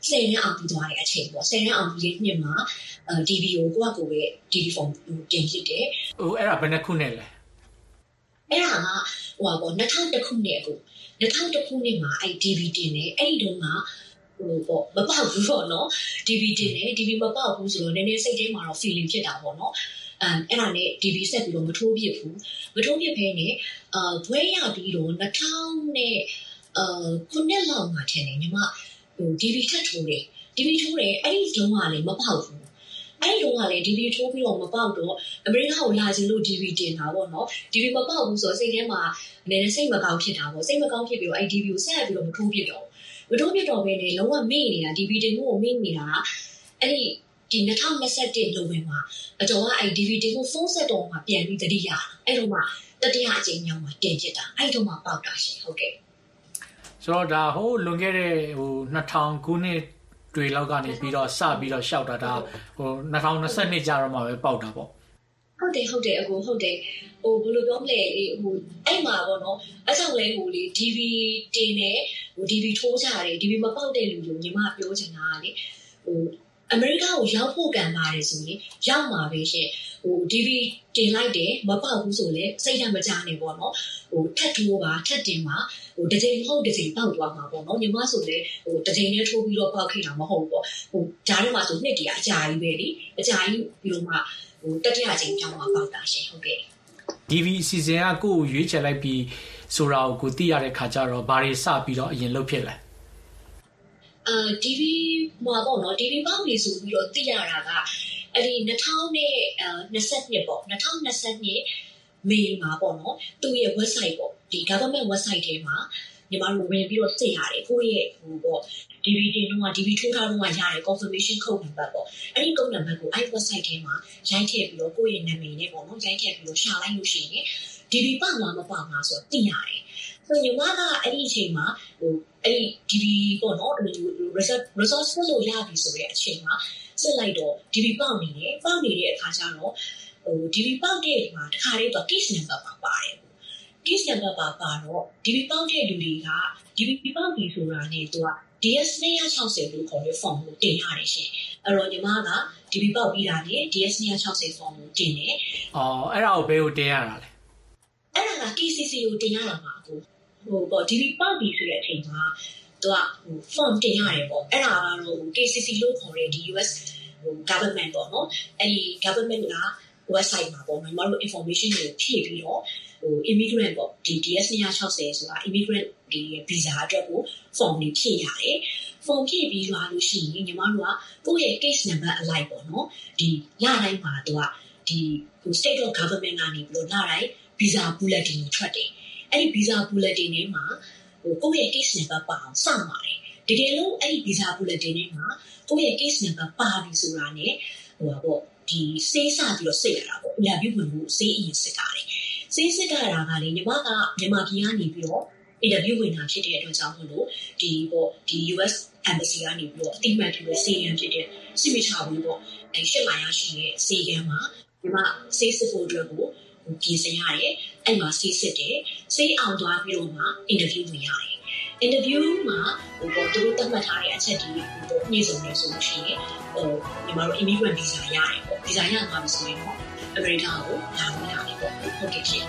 ဆယ်တန်းအောင်ပြီးသွားတဲ့အချိန်ပေါ့ဆယ်တန်းအောင်ပြီးတဲ့နှစ်မှာအဲ ဒီ ဗီ ကိုကိုကကိုပဲ ဒီ ဗီ form တင်ဖြစ်တယ်ဟိုအဲ့ဒါဘယ်နှခုနဲ့လဲအဲ့ဒါကဟိုပေါ့နှစ်ထောင်တစ်ခုနှစ်ကိုနှစ်ထောင်တစ်ခုနှစ်မှာအဲ့ ဒီ ဗီ တင်တယ်အဲ့ဒီတုန်းကဟိုပေါ့မပေါက်ဘူးပေါ့နော် ဒီ ဗီ တင်တယ် ဒီ ဗီ မပေါက်ဘူးဆိုတော့နည်းနည်းစိတ်ထဲမှာတော့ feeling ဖြစ်တာပေါ့နော်အဲအဲ့ဒါနဲ့ ဒီ ဗီ ဆက်ပြီးတော့မထိုးပြစ်ဘူးမထိုးပြစ်ဖဲနဲ့အာဘွဲရပြီးတော့နှစ်ထောင်နဲ့အာခုနှစ်လောက်မှထင်တယ်ညီမဟို ဒီ ဗီ ထပ်ထိုးတယ် ဒီ ဗီ ထိုးတယ်အဲ့ဒီတုန်းကလည်းမပေါက်ဘူးအဲ့ဒီတုန်းကလည်း ဒီ ဗီ ထိုးပြီးတော့မပေါက်တော့အမေရိကကိုလာခြင်းလို့ ဒီ ဗီ တင်တာပေါ့နော် ဒီ ဗီ မပေါက်ဘူးဆိုတော့စိတ်ထဲမှာနည်းနည်းစိတ်မကောင်းဖြစ်တာပေါ့စိတ်မကောင်းဖြစ်ပြီးတော့အဲ့ ဒီ ဗီ ကိုဆက်ပြီးတော့မထိုးပြစ်တော့မထိုးပြစ်တော့ဘဲနဲ့လုံးဝမေ့နေတာ ဒီ ဗီ တင်မှုကိုမေ့နေတာအဲ့ဒီဒီနှစ်ထောင်နှစ်ဆယ့်တစ်လိုပဲမှာအတော်ကအဲ့ ဒီ ဗီ တင်မှုဖုန်းဆက်တော့မှပြန်ပြီးတတိယအဲ့တော့မှတတိယအကြိမ်မြောက်မှာတင်ဖြစ်တာအဲ့တော့မှပေါက်တာရှင်ဟုတ်ကဲ့ဆိုတော့ဒါဟိုလွန်ခဲ့တဲ့ဟိုနှစ်ထောင်ခုနှစ်တွေလောက်ကနေပြီးတော့စပြီးတော့ရှောက်တာဒါဟိုနှစ်ထောင်နှစ်ဆယ့်နှစ်ကြာတော့မှပဲပေါက်တာပေါ့ဟုတ်တယ်ဟုတ်တယ်အကိုဟုတ်တယ်ဟိုဘယ်လိုပြောမလဲဟိုအဲ့မှာပေါ့နော်အဲ့ကြောင့်လဲဟိုလေ ဒီ ဗီ တင်နေဟို ဒီ ဗီ ထိုးကြတယ် ဒီ ဗီ မပေါက်တဲ့လူကိုညီမပြောချင်တာကလေဟိုအမေရိကကိုရောက်ဖို့ကံပါတယ်ဆိုရင်ရောက်မှာပဲရှင်ဟို ဒီ ဗီ တင်လိုက်တယ်မပေါက်ဘူးဆိုလဲစိတ်ဓာတ်မကြနဲ့ပေါ့နော်ဟိုထပ်ထိုးပါထပ်တင်ပါဟိုတစ်ချိန်မဟုတ်တစ်ချိန်ပေါက်သွားမှာပေါ့နော်ညီမဆိုလဲဟိုတစ်ချိန်နဲ့ထိုးပြီးတော့ပေါက်ခဲ့တာမဟုတ်ပေါ့ဟိုဂျားထဲမှာဆိုနှစ်တည်းအကြာကြီးပဲလေအကြာကြီးပြီးတော့မှဟိုတတိယချိန်ကြောင်းမှာပေါက်တာရှင်ဟုတ်ကဲ့ဒီ ဗီ စီစဉ်ကကိုကိုရွေးချယ်လိုက်ပြီးဆိုတာကိုကိုသိရတဲ့ခါကျတော့ဘာတွေစပြီးတော့အရင်လုပ်ဖြစ်လဲအာ ဒီ ဗီ မှာပေါ့နော် ဒီ ဗီ ပေါက်နေဆိုပြီးတော့သိရတာကအဲ့ဒီနှစ်ထောင်နှစ်ဆယ့်နှစ်ပေါ့နှစ်ထောင်နှစ်ဆယ့်နှစ်မေမှာပေါ့နော်သူ့ရဲ့ website ပေါ့ဒီ government website ထဲမှာညီမတို့ဝင်ပြီးတော့စစ်ရတယ်ကိုယ့်ရဲ့ဟိုပေါ့ ဒီ ဗီ တင်တော့ ဒီ ဗီ ထိုးထားတော့ရတယ် confirmation code number ပေါ့အဲ့ဒီ code number ကိုအဲ့ website ထဲမှာရိုက်ထည့်ပြီးတော့ကိုယ့်ရဲ့နာမည်နဲ့ပေါ့နော်ရိုက်ထည့်ပြီးတော့ရှာလိုက်လို့ရှိရင် ဒီ ဗီ ပေါက်လားမပေါက်လားဆိုတော့သိရတယ်ဆိုညီမကအဲ့ဒီအချိန်မှာဟိုအဲ့ဒီ ဒီ ဗီ ပေါ့နော် result result လို့ရပြီဆိုတဲ့အချိန်မှာစစ်လိုက်တော့ ဒီ ဗီ ပေါက်နေတယ်ပေါက်နေတဲ့အခါကျတော့ဟို ဒီ ဗီ ပေါက်တဲ့မှာတခါလေးတော့ case number ပါပါတယ် case number ပါပါတော့ ဒီ ဗီ ပေါက်တဲ့လူတွေက ဒီ ဗီ ပေါက်ပြီဆိုတာနဲ့သူက ဒီ အက်စ် two sixtyလို့ခေါ်တဲ့ form ကိုတင်ရတယ်ရှင်အဲ့တော့ညီမက ဒီ ဗီ ပေါက်ပြီးတာနဲ့ ဒီ အက်စ် two sixty form ကိုတင်တယ်အော်အဲ့ဒါကိုဘယ်ကိုတင်ရတာလဲအဲ့ဒါက ကေ စီ စီ ကိုတင်ရတာပါအခုဟိုပေါ့ ဒီ ဗီ ပေါက်ပြီဆိုတဲ့အချိန်မှာသူကဟို form တင်ရတယ်ပေါ့အဲ့ဒါကတော့ ကေ စီ စီ လို့ခေါ်တဲ့ဒီ ယူ အက်စ် ဟို government ပေါ့နော်အဲ့ဒီ government က website မှာပေါ့နော်ညီမတို့ information ကိုဖြည့်ပြီးတော့ဟို immigrant ပေါ့ဒီ ဒီ အက်စ် two sixtyဆိုတာ immigrant ဒီ visa အတွက်ကို form တွေဖြည့်ရတယ် form ဖြည့်ပြီးသွားလို့ရှိရင်ညီမတို့ကကိုယ့်ရဲ့ case number အလိုက်ပေါ့နော်ဒီလတိုင်းမှာသူကဒီဟို state of government ကနေပြီးတော့လတိုင်း visa bulletin ကိုထွက်တယ်အဲ့ဒီ visa bulletin ထဲမှာဟိုကိုယ့်ရဲ့ case number ပါအောင်စောင့်ပါတယ်တကယ်လို့အဲ့ဒီ visa bulletin ထဲမှာကိုယ့်ရဲ့ case number ပါပြီဆိုတာ ਨੇ ဟိုပါပေါ့ဒီစေးစပြီးတော့စစ်ရတာပေါ့အများကြီးဝင်ဖို့စေးအရင်စစ်တာတယ်စေးစစ်ကြတာကလေညီမကမြန်မာပြည်ကနေပြီးတော့ interview ဝင်တာဖြစ်တဲ့အတွက်ကြောင့်မလို့ဒီပေါ့ဒီ ယူ အက်စ် embassy ကနေပြီးတော့အတိအမှန်တူတဲ့စေးရန်ဖြစ်တဲ့စစ်မချဘူးပေါ့အဲရှစ်မိုင်ရရှိတဲ့စေးရန်မှာညီမစေးစစ်ဖို့အတွက်ကိုပြင်ဆင်ရတယ်အဲ့မှာစေးစစ်တယ်စေးအောင်သွားပြီးတော့မှ interview ဝင်ရတယ် interview မှာဟိုပေါ့သူတို့သတ်မှတ်ထားတဲ့အချက်တွေပေါ့ညှိစုံနေဆိုလို့ရှိရင်ဟိုညီမတို့ immigrant visa ရတယ်ပေါ့ visa ရမှာပြီဆိုရင်တော့အမေရိကန်ကိုလာလို့ရတယ်ပေါ့ဟုတ်ကဲ့ရှင်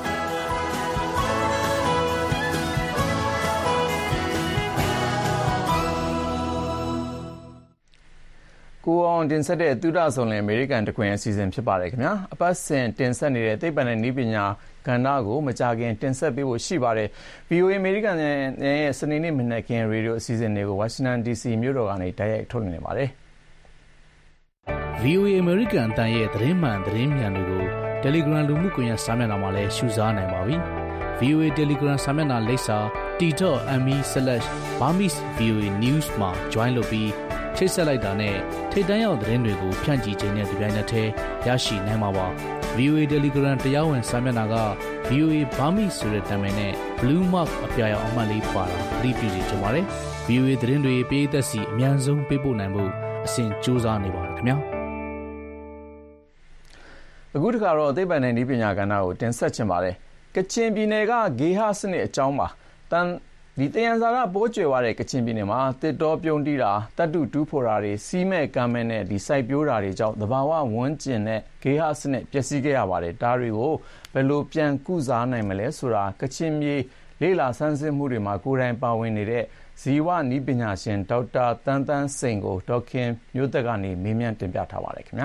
ကိုအောင်တင်ဆက်တဲ့သုဒဆောင်လင်အမေရိကန်တခွင်အစီအစဉ်ဖြစ်ပါတယ်ခင်ဗျာအပတ်စဉ်တင်ဆက်နေတဲ့သိပ္ပံနဲ့နည်းပညာကဏ္ဍကိုမကြခင်တင်ဆက်ပေးဖို့ရှိပါတယ် ဗီ အို အေ အမေရိကန်ရဲ့စနေနေ့မနက်ခင်းရေဒီယိုအစီအစဉ်တွေကိုဝါရှင်တန် ဒီ စီ မြို့တော်ကနေတိုက်ရိုက်ထုတ်လွှင့်နေပါတယ်ဗီ အို အေ အမေရိကန်အတန်ရဲ့သတင်းမှန်သတင်းမြန်တွေကို Telegram လူမှုကွန်ရက်စာမျက်နှာမှာလည်းရှုစားနိုင်ပါပြီ ဗီ အို အေ Telegram စာမျက်နှာလိပ်စာ တီ ဒုတ် အမ် အီ ဆလပ် ဘာမစ် ဗီ အို အေ News မှာ join လုပ်ပြီးချိတ်ဆက်လိုက်တာနဲ့ထိတ်တန့်ရောက်သတင်းတွေကိုဖြန့်ကျီခြင်းနဲ့ဒီပိုင်းနဲ့တည်းရရှိနိုင်မှာပါ ဗီ အို အေ Telegram တရားဝင်စာမျက်နှာက ဗီ အို အေ ဘာမစ်ဆိုတဲ့နာမည်နဲ့ Blue Mark အပြာရောင်အမှတ်လေးပါတာသတိပြုစီကြပါတယ် ဗီ အို အေ သတင်းတွေပေးသက်စီအများဆုံးပေးပို့နိုင်ဖို့အစဉ်ကြိုးစားနေပါတယ်ခင်ဗျာအခုတခါတော့သိပ္ပံနဲ့နည်းပညာကဏ္ဍကိုတင်ဆက်ချင်ပါတယ်ကချင်ပြည်နယ်ကဂေဟစနစ်အကြောင်းပါတန်ဒီတယံဇာတပိုးကျွယ်ဝတဲ့ကချင်ပြည်နယ်မှာတစ်တောပြုံးတီးတာတပ်တုတူးဖော်တာတွေစီးမဲ့ကမ်းမဲ့နဲ့ဒီစိုက်ပျိုးတာတွေကြောင့်သဘာဝဝန်းကျင်နဲ့ဂေဟစနစ်ပျက်စီးခဲ့ရပါတယ်ဒါတွေကိုဘယ်လိုပြန်ကုစားနိုင်မလဲဆိုတာကချင်မြေလေ့လာဆန်းစစ်မှုတွေမှာကိုယ်တိုင်ပါဝင်နေတဲ့ဇီဝနည်းပညာရှင်ဒေါက်တာတန်းတန်းစိန်ကိုဒေါက်ခင်မျိုးသက်ကနေမေးမြန်းတင်ပြထားပါတယ်ခင်ဗျာ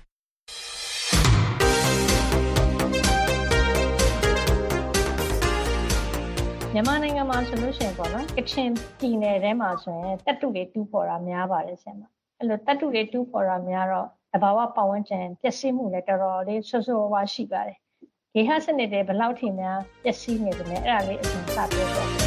မြန်မာနိုင်ငံမှာဆိုလို့ရှိရင်ပေါ့နော်ကချင်ပြည်နယ်ထဲမှာဆိုရင်တပ်တုတွေတူးဖော်တာများပါတယ်ဆင်မအဲ့လိုတပ်တုတွေတူးဖော်တာများတော့သဘာဝပတ်ဝန်းကျင်ပျက်စီးမှုလည်းတော်တော်လေးဆိုးဆိုးဝါးရှိပါတယ်ဂေဟစနစ်တွေဘယ်လောက်ထိများပျက်စီးနေတယ်လဲအဲ့ဒါလေးအရင်စပြောပြပါ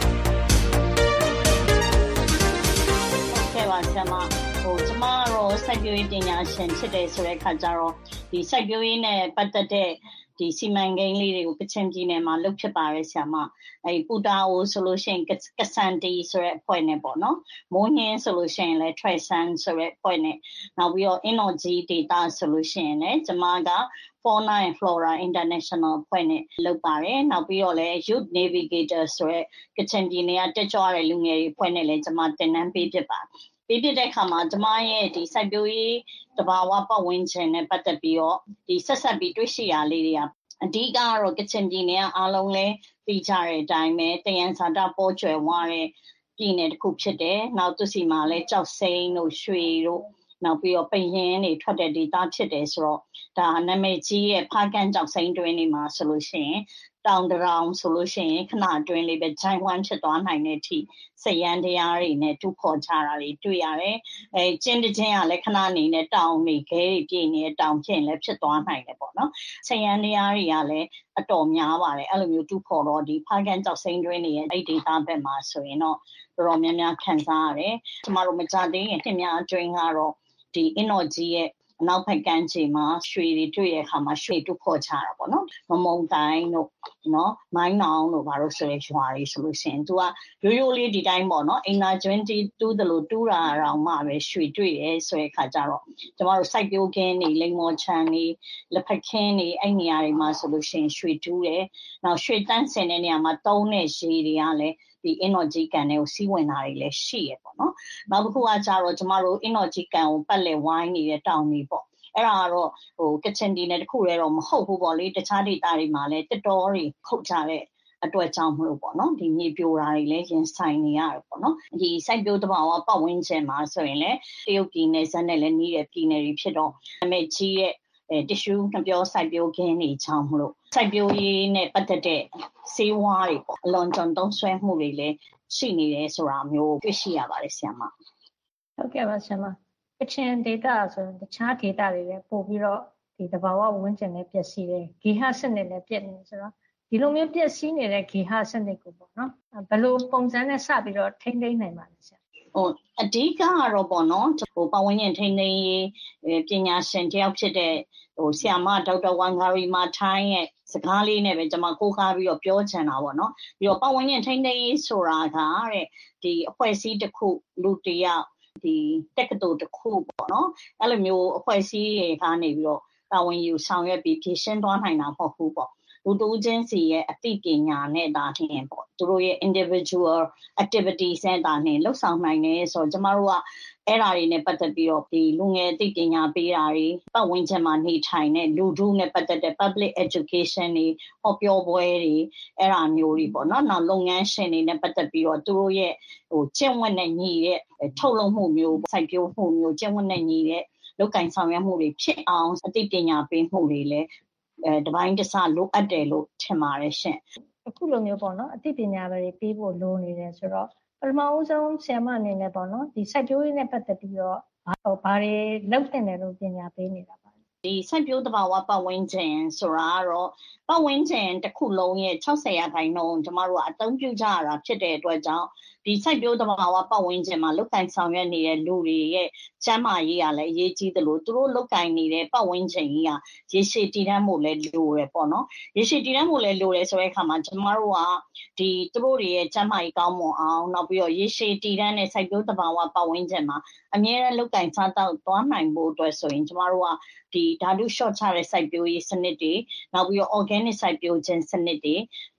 ကဲပါဆရာမဟိုကျမတို့စိုက်ပျိုးရေးပညာရှင်ဖြစ်တယ်ဆိုတဲ့အခါကျတော့ဒီစိုက်ပျိုးရေးနဲ့ပတ်သက်တဲ့ဒီစီမံကိန်းလေးတွေကိုကချင်ပြည်နယ်မှာလုပ်ဖြစ်ပါတယ်ဆရာမအဲပူတာအိုဆိုလို့ရှိရင်ကဆန်တီဆိုတဲ့အဖွဲ့နဲ့ပေါ့နော်မိုးညင်းဆိုလို့ရှိရင်လည်းထရက်ဆန်ဆိုတဲ့အဖွဲ့နဲ့နောက်ပြီးတော့ Energy Data ဆိုလို့ရှိရင်လည်းကျမက Fauna and Flora International အဖွဲ့နဲ့လုပ်ပါတယ်နောက်ပြီးတော့လည်း Youth Navigator ဆိုတဲ့ကချင်ပြည်နယ်ကတက်ကြွတဲ့လူငယ်တွေအဖွဲ့နဲ့လည်းကျမတင်နန်းပေးဖြစ်ပါတယ်ပြီးပြတဲ့အခါမှာကျမရဲ့ဒီစိုက်ပျိုးရေးတဘာဝပတ်ဝန်းကျင်နဲ့ပတ်သက်ပြီးတော့ဒီဆက်ဆက်ပြီးတွေ့ရှိရလေးတွေကအဓိကကတော့ကချင်ပြည်နယ်ကအားလုံးလည်းသိကြတဲ့အတိုင်းပဲတယံဇာတပေါ်ကျွယ်ဝတဲ့ပြည်နယ်တစ်ခုဖြစ်တယ်။နောက်သူစီမှာလည်းကြောက်စိမ်းတို့ရွှေတို့နောက်ပြီးတော့ပရင်တွေထွက်တဲ့ဒေသဖြစ်တယ်ဆိုတော့ဒါနာမည်ကြီးရဲ့ဖားကန့်ကြောက်စိမ်းတွင်းတွေမှာဆိုလို့ရှိရင်တောင်တရောင်ဆိုလို့ရှိရင်ခဏအတွင်းလေးပဲဂျိုင်းဝမ်ဖြစ်သွားနိုင်တဲ့အထိစရန်တရားတွေနဲ့တူခေါ်ကြတာတွေတွေ့ရတယ်။အဲကျင်းတချင်းကလည်းခဏနေနဲ့တောင်နေခဲတွေပြည့်နေတဲ့တောင်ဖြစ်ရင်လည်းဖြစ်သွားနိုင်တယ်ပေါ့နော်။စရန်တရားတွေကလည်းအတော်များပါတယ်အဲ့လိုမျိုးတူခေါ်တော့ဒီဖားကန်ကြောက်စိမ်းတွင်းတွေရဲ့အဲ့ဒေတာဘက်မှာဆိုရင်တော့တော်တော်များများခံစားရတယ်။ကျမတို့မကြသေးရင်ပြင်များအတွင်းကတော့ဒီ energy ရဲ့အနောက်ဘက်ကမ်းခြေမှာရွှေတွေတွေ့ရတဲ့အခါမှာရွှေတူခေါ်ချတာပေါ့နော်မမုံတိုင်းတို့နော်မိုင်းနောင်တို့ဘာလို့ဆိုရဲရွာတွေဆိုလို့ရှိရင် तू ကရိုးရိုးလေးဒီတိုင်းပေါ့နော်အင်နာကျွန်းတီတူးတယ်လို့တူးတာတော့မှပဲရွှေတွေ့ရဲဆိုတဲ့အခါကျတော့ကျမတို့စိုက်ပျိုးခင်းတွေလိမ္မော်ချန်တွေလက်ဖက်ခင်းတွေအဲ့နေရာတွေမှာဆိုလို့ရှိရင်ရွှေတူးတယ်နောက်ရွှေတန်းစင်တဲ့နေရာမှာတုံးတဲ့ရေတွေကလည်းဒီ energy ကန်တွေကိုစီးဝင်တာတွေလည်းရှိရပေါ့နော်နောက်တစ်ခုကကြတော့ကျမတို့ energy ကန်ကိုပတ်လက်ဝိုင်းနေတဲ့တောင်တွေပေါ့အဲ့ဒါကတော့ဟိုကချင်ပြည်နယ်တစ်ခုတည်းတော့မဟုတ်ဘူးပေါ့လေတခြားဒေသတွေမှာလည်းတက်တော်တွေခုတ်ကြတဲ့အတွက်ကြောင့်မလို့ပေါ့နော်ဒီမြေပြိုတာတွေလည်းရင်ဆိုင်နေရတယ်ပေါ့နော်ဒီစိုက်ပျိုးတဘာဝပတ်ဝန်းကျင်မှာဆိုရင်လည်းတရုတ်ပြည်နယ်ဇက်နဲ့လည်းနှီးတဲ့ပြည်နယ်တွေဖြစ်တော့အမေကြီးရဲ့အဲတ िश ူးနှပြောစိုက်ပျိုးခင်းနေချောင်းမလို့စိုက်ပျိုးရေးနဲ့ပတ်သက်တဲ့စေဝါးတွေပေါ့အလွန်ကြုံသုံးဆွဲမှုတွေလည်းရှိနေတယ်ဆိုတာမျိုးတွေ့ရှိရပါတယ်ဆရာမဟုတ်ကဲ့ပါဆရာမကချင်ဒေတာဆိုရင်တခြားဒေတာတွေလည်းပို့ပြီးတော့ဒီတဘာဝဝန်းကျင်နဲ့ပျက်စီးတယ်ဂေဟစနစ်လည်းပြည့်နေဆိုတော့ဒီလိုမျိုးပျက်စီးနေတဲ့ဂေဟစနစ်ကိုပေါ့နော်ဘယ်လိုပုံစံနဲ့စပြီးတော့ထိန်းသိမ်းနိုင်ပါလဲဆရာဟိုအဓိကကတော့ပေါ့နော်ဟိုပဝန်းကျင်ထိန်းသိမ်းရေးပညာရှင်တယောက်ဖြစ်တဲ့ဟိုဆရာမဒေါက်တာဝန်ဂါရီမာထိုင်းရဲ့စကားလေးနဲ့ပဲကျွန်မကိုးကားပြီးတော့ပြောချင်တာပေါ့နော်ပြီးတော့ပဝန်းကျင်ထိန်းသိမ်းရေးဆိုတာကတဲ့ဒီအဖွဲ့အစည်းတစ်ခုလူတယောက်ဒီတက္ကသိုလ်တစ်ခုပေါ့နော်အဲ့လိုမျိုးအဖွဲ့အစည်းတွေကနေပြီးတော့တာဝန်ယူဆောင်ရွက်ပြီးဖြည့်ရှင်းသွားနိုင်တာမဟုတ်ဘူးပေါ့လူတူချင်းစီရဲ့အသိပညာနဲ့ဒါထင်ပေါ့သူတို့ရဲ့ individual activities နဲ့ဒါနဲ့လှုပ်ဆောင်နိုင်တယ်ဆိုတော့ကျမတို့ကအဲ့ဓာတွေနဲ့ပတ်သက်ပြီးတော့ဒီလူငယ်အသိပညာပေးတာတွေပတ်ဝန်းကျင်မှာနေထိုင်တဲ့လူထုနဲ့ပတ်သက်တဲ့ public education တွေဟောပြောပွဲတွေအဲ့ဓာမျိုးတွေပေါ့နော်နောက်လုပ်ငန်းရှင်တွေနဲ့ပတ်သက်ပြီးတော့သူတို့ရဲ့ဟိုကျင့်ဝတ်နဲ့ညီတဲ့ထုတ်လုပ်မှုမျိုးစိုက်ပျိုးမှုမျိုးကျင့်ဝတ်နဲ့ညီတဲ့လုပ်ကင်ဆောင်ရွက်မှုတွေဖြစ်အောင်အသိပညာပေးမှုတွေလည်းအဲတပိုင်းတစလိုအပ်တယ်လို့ထင်ပါတယ်ရှင်အခုလိုမျိုးပေါ့နော်အသိပညာတွေပေးဖို့လိုနေတယ်ဆိုတော့ပထမဦးဆုံးဆရာမအနေနဲ့ပေါ့နော်ဒီစိုက်ပျိုးရေးနဲ့ပတ်သက်ပြီးတော့ဘာတွေလုပ်တင်တယ်လို့ပညာပေးနေတာပါဒီစိုက်ပျိုးတဘာဝပတ်ဝန်းကျင်ဆိုတာကတော့ပတ်ဝန်းကျင်တစ်ခုလုံးရဲ့၆၀ရာခိုင်နှုန်းကျမတို့ကအသုံးပြုကြရတာဖြစ်တဲ့အတွက်ကြောင့်ဒီစိုက်ပျိုးတဘာဝပတ်ဝန်းကျင်မှာလုတ်ကင်ဆောင်ရွက်နေတဲ့လူတွေရဲ့ကျန်းမာရေးကလည်းအရေးကြီးတယ်လို့သူတို့လုတ်ကင်နေတဲ့ပတ်ဝန်းကျင်ကြီးကရေရှည်တည်တံ့မှုလည်းလိုရပေါ့နော်ရေရှည်တည်တံ့မှုလည်းလိုတယ်ဆိုတဲ့အခါမှာကျမတို့ကဒီသူတို့တွေရဲ့ကျန်းမာရေးကောင်းမွန်အောင်နောက်ပြီးတော့ရေရှည်တည်တံ့တဲ့စိုက်ပျိုးတဘာဝပတ်ဝန်းကျင်မှာအမြဲတမ်းလုတ်ကင်စားတော့သွားနိုင်ဖို့အတွက်ဆိုရင်ကျမတို့ကဒီဓာတုလျှော့ချတဲ့စိုက်ပျိုးရေးစနစ်တွေနောက်ပြီးတော့ organic စိုက်ပျိုးခြင်းစနစ်တွေ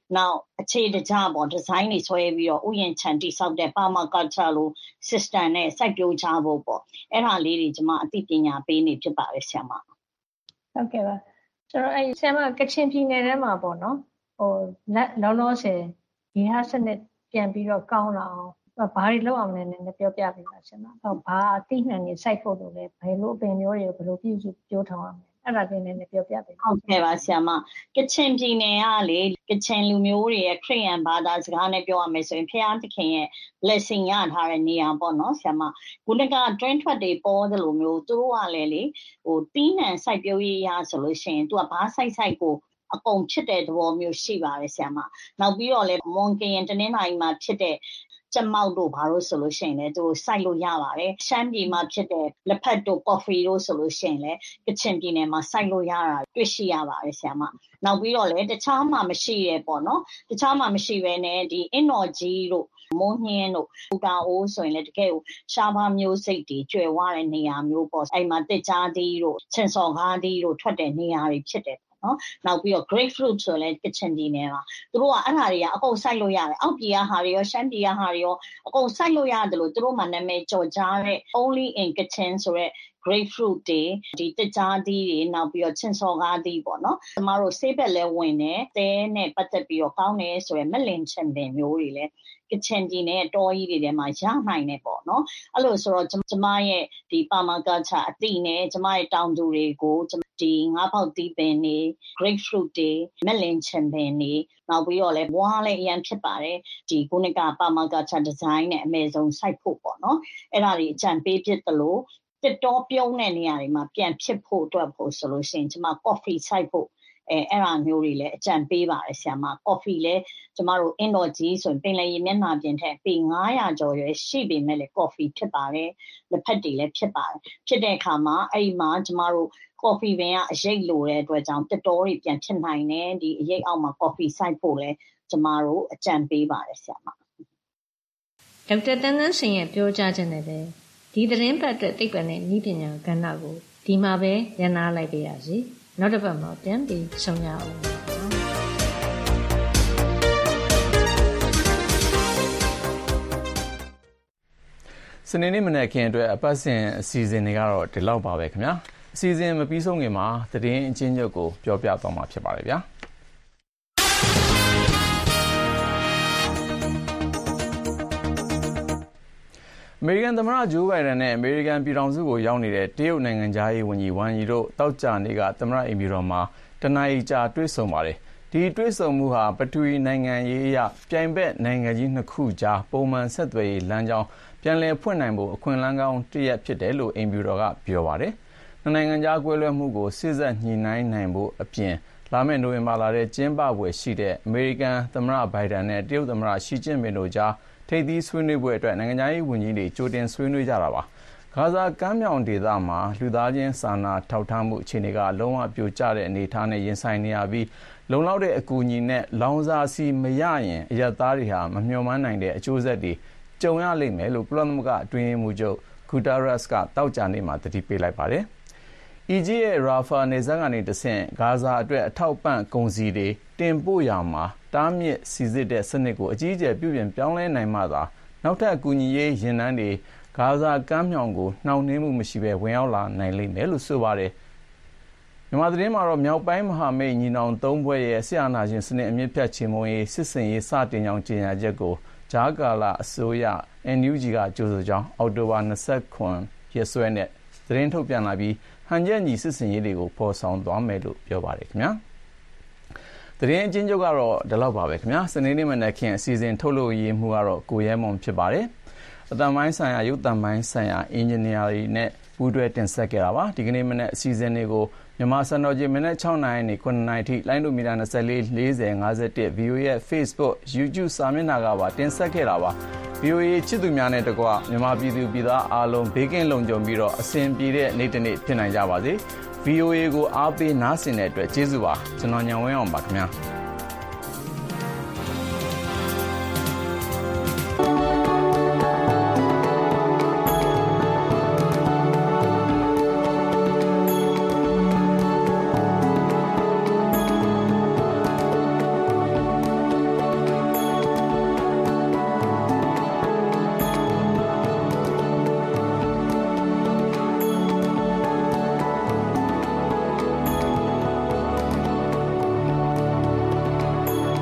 နောက်အခြေတကျပေါ့ဒီဇိုင်းတွေဆွဲပြီးတော့ဥယျာဉ်ခြံတိဆောက်တဲ့ permaculture လို့ system နဲ့စိုက်ပျိုးကြဖို့ပေါ့အဲ့ဒါလေးတွေကျွန်မအသိပညာပေးနေဖြစ်ပါတယ်ဆရာမဟုတ်ကဲ့ပါဆိုတော့အဲ့ဆရာမကချင်ပြည်နယ်ထဲမှာပေါ့နော်ဟိုလောလောဆယ်ဒီဟာစနစ်ပြန်ပြီးတော့ကောင်းလာအောင်ဘာတွေလုပ်အောင်လဲနည်းနည်းပြောပြပေးပါဆရာမဟောဘာအသိဉာဏ်တွေစိုက်ဖို့လို့လဲဘယ်လိုအပင်မျိုးတွေကိုဘယ်လိုပြုစုပြောထောင်အောင်လဲအဲ့ဒါလေးနည်းနည်းပြောပြပေးဟုတ်ကဲ့ပါဆရာမကချင်ပြည်နယ်ကလေကချင်လူမျိုးတွေရဲ့ခရစ်ယာန်ဘာသာစကားနဲ့ပြောရမယ်ဆိုရင်ဖျားသခင်ရဲ့ blessing ရထားတဲ့နေရာပေါ့နော်ဆရာမခုနက train ထွက်တွေပေါ်တယ်လို့မျိုးသူတို့ကလည်းလေဟိုတီးနှံစိုက်ပျိုးရေးရဆိုလို့ရှိရင်သူကဘာစိုက်စိုက်ကိုအကုန်ဖြစ်တဲ့သဘောမျိုးရှိပါတယ်ဆရာမနောက်ပြီးတော့လေမွန်ကရင်တနင်္လာရီမှာဖြစ်တဲ့ကျမောက်တို့ဘာလို့ဆိုလို့ရှိရင်လည်းသူစိုက်လို့ရပါတယ်ရှမ်းပြည်မှာဖြစ်တဲ့လက်ဖက်တို့ coffee တို့ဆိုလို့ရှိရင်လည်းကချင်ပြည်နယ်မှာစိုက်လို့ရတာတွေ့ရှိရပါတယ်ဆရာမနောက်ပြီးတော့လည်းတခြားမှာမရှိရဲပေါ့နော်တခြားမှာမရှိဘဲနဲ့ဒီအင်နော်ကြီးတို့မိုးညင်းတို့ဘူတာအိုးဆိုရင်လည်းတကယ်ကိုရှားပါမျိုးစိတ်တွေကျွယ်ဝတဲ့နေရာမျိုးပေါ့အဲ့မှာတစ်ကြားသီးတို့ချင်စော်ကားသီးတို့ထွက်တဲ့နေရာတွေဖြစ်တယ်နော်နောက်ပြီးတော့ grapefruit ဆိုလည်းကချင်ပြည်နယ်မှာသူတို့ကအဲ့ဟာတွေကအကုန်စိုက်လို့ရတယ်အောက်ပြည်ကဟာတွေရောရှမ်းပြည်ကဟာတွေရောအကုန်စိုက်လို့ရတယ်လို့သူတို့မှနာမည်ကြော်ကြားတဲ့ only in Kachin ဆိုတဲ့ grapefruit တွေဒီတစ်ကြားသီးတွေနောက်ပြီးတော့ချင်စော်ကားသီးပေါ့နော်ကျမတို့ဆေးဘက်လဲဝင်တယ်တဲနဲ့ပတ်သက်ပြီးတော့ကောင်းတယ်ဆိုရယ်မလင်ချင်ပင်မျိုးတွေလဲကချင်ပြည်နယ်တော်ကြီးတွေထဲမှာရနိုင်တယ်ပေါ့နော်အဲ့လိုဆိုတော့ကျမရဲ့ဒီ permaculture အသိနဲ့ကျမရဲ့တောင်သူတွေကိုဒီငါးပေါက်သီးပင်တွေ grapefruit တွေမလင်ချင်ပင်တွေနောက်ပြီးတော့လဲဘွားလည်းအရင်ဖြစ်ပါတယ်ဒီခုနက permaculture design နဲ့အမေဆုံးစိုက်ဖို့ပေါ့နော်အဲ့ဒါတွေအကြံပေးဖြစ်သလိုတစ်တော်ပြုံးတဲ့နေရာတွေမှာပြန်ဖြစ်ဖို့အတွက်ဖို့ဆိုလို့ရှိရင်ကျမ coffee စိုက်ဖို့အဲအဲ့ဒါမျိုးတွေလည်းအကြံပေးပါတယ်ဆရာမ coffee လည်းကျမတို့ indoor ကြီးဆိုရင်ပင်လယ်ရေမျက်နှာပြင်ထက်ပေငါးရာကျော်ရွယ်ရှိပေမဲ့လည်း coffee ဖြစ်ပါတယ်လက်ဖက်တွေလည်းဖြစ်ပါတယ်ဖြစ်တဲ့အခါမှာအဲ့ဒီမှာကျမတို့ coffee ပင်ကအရိပ်လိုတဲ့အတွက်ကြောင့်တစ်တော်တွေပြန်ဖြစ်နိုင်တယ်ဒီအရိပ်အောက်မှာ coffee စိုက်ဖို့လည်းကျမတို့အကြံပေးပါတယ်ဆရာမဒေါက်တာတန်းတန်းရှင်ရဲ့ပြောကြားချက်နဲ့ပဲဒီသတင်းပတ်အတွက်သိပ္ပံနဲ့နည်းပညာကဏ္ဍကိုဒီမှာပဲရန်နာလိုက်ပါရစေနောက်တစ်ပတ်မှာပြန်ပြီးဆုံရအောင်စနေနေ့မနက်ခင်းအတွက်အပတ်စဉ်အစီအစဉ်တွေကတော့ဒီလောက်ပါပဲခင်ဗျာအစီအစဉ်မပြီးဆုံးခင်မှာသတင်းအချင်းချုပ်ကိုပြောပြသွားမှာဖြစ်ပါတယ်ဗျာအမေရိကန်သမ္မတဂျိုးဘိုင်ဒန်နဲ့အမေရိကန်ပြည်ထောင်စုကိုရောက်နေတဲ့တရုတ်နိုင်ငံသားရေးဝန်ကြီးဝမ်ယီတို့တောက်ကြနေကသမ္မတအိမ်ဖြူတော်မှာတနအီကြာတွေ့ဆုံပါတယ်။ဒီတွေ့ဆုံမှုဟာပထဝီနိုင်ငံရေးအရပြိုင်ဘက်နိုင်ငံကြီးနှစ်ခုကြားပုံမှန်ဆက်သွယ်ရေးလမ်းကြောင်းပြန်လည်ဖွင့်နိုင်ဖို့အခွင့်အလမ်းကောင်းတစ်ရပ်ဖြစ်တယ်လို့အိမ်ဖြူတော်ကပြောပါတယ်။နှစ်နိုင်ငံကြားကွဲလွဲမှုကိုစစ်ဆက်ညှိနှိုင်းနိုင်ဖို့အပြင်လာမယ့်နိုဝင်ဘာလထဲကျင်းပပွဲရှိတဲ့အမေရိကန်သမ္မတဘိုင်ဒန်နဲ့တရုတ်သမ္မတရှီကျင့်ပင်တို့ကြားထိပ်သီးဆွေးနွေးပွဲအတွက်နိုင်ငံခြားရေးဝန်ကြီးတွေကြိုတင်ဆွေးနွေးကြတာပါ။ဂါဇာကမ်းမြောင်ဒေသမှာလူသားချင်းစာနာထောက်ထားမှုအခြေအနေကလုံးဝပြိုကျတဲ့အနေအထားနဲ့ရင်ဆိုင်နေရပြီးလုံလောက်တဲ့အကူအညီနဲ့လောင်စာဆီမရရင်အရပ်သားတွေဟာမမျှော်မှန်းနိုင်တဲ့အကျိုးဆက်တွေကြုံရလိမ့်မယ်လို့ကုလသမဂ္ဂအတွင်းရေးမှူးချုပ်ဂူတာရက်စ်ကတောက်ကြနေမှာတတိပေးလိုက်ပါတယ်။အီဂျစ်ရဲ့ရာဖာနေဇက်ကနေတဆင့်ဂါဇာအတွက်အထောက်ပံ့ကုန်စည်တွေတင်ပို့ရမှာတားမြစ်စီစစ်တဲ့စနစ်ကိုအကြီးအကျယ်ပြုပြင်ပြောင်းလဲနိုင်မှသာနောက်ထပ်အကူအညီရေးရင်နှန်းတွေဂါဇာကမ်းမြောင်ကိုနှောင့်နှေးမှုမရှိဘဲဝင်ရောက်လာနိုင်လိမ့်မယ်လို့ဆိုပါတယ်။မြန်မာသတင်းမှာတော့မြောက်ပိုင်းမဟာမိတ်ညီနောင်သုံးဘွဲ့ရဲ့ဆရာနာရှင်စနစ်အမြင့်ဖြတ်ချေမှုန်းရေးစစ်စင်ရေးစတင်ကြောင်းကြေညာချက်ကိုဂျာကာလာအစိုးရ အန် ယူ ဂျီ ကကြိုဆိုကြောင်းအောက်တိုဘာ၂၉ရက်စွဲနဲ့သတင်းထုတ်ပြန်လာပြီးဟန်ချက်ညီစစ်စင်ရေးတွေကိုဖော်ဆောင်သွားမယ်လို့ပြောပါတယ်ခင်ဗျာ။သတင်းအချင်းချုပ်ကတော့ဒီလောက်ပါပဲခင်ဗျာစနေနေ့မနက်ခင်းအစီအစဉ်ထုတ်လို့ရေးမှုကတော့ကိုရဲမွန်ဖြစ်ပါတယ်အတန်ပိုင်းဆိုင်ရာရုပ်တံပိုင်းဆိုင်ရာအင်ဂျင်နီယာတွေနဲ့ပူးတွဲတင်ဆက်ခဲ့တာပါဒီကနေ့မနက်အစီအစဉ်တွေကိုမြန်မာစံတော်ချိန်မနက်၆နာရီနဲ့ခုနှစ်နာရီထိလိုင်းဒိုမီတာ၂၄ ၄၀ ၅၁ ဗီအိုအေရဲ့ Facebook YouTube စာမျက်နှာကပါတင်ဆက်ခဲ့တာပါ ဗီအိုအေ ချစ်သူများနဲ့တကွမြန်မာပြည်သူပြည်သားအားလုံးဘေးကင်းလုံခြုံပြီးတော့အဆင်ပြေတဲ့နေ့တစ်နေ့ဖြစ်နိုင်ကြပါစေ ဗီအိုအေ ကိုအားပေးနားဆင်တဲ့အတွက်ကျေးဇူးပါကျွန်တော်ညံဝင်းအောင်ပါခင်ဗျာ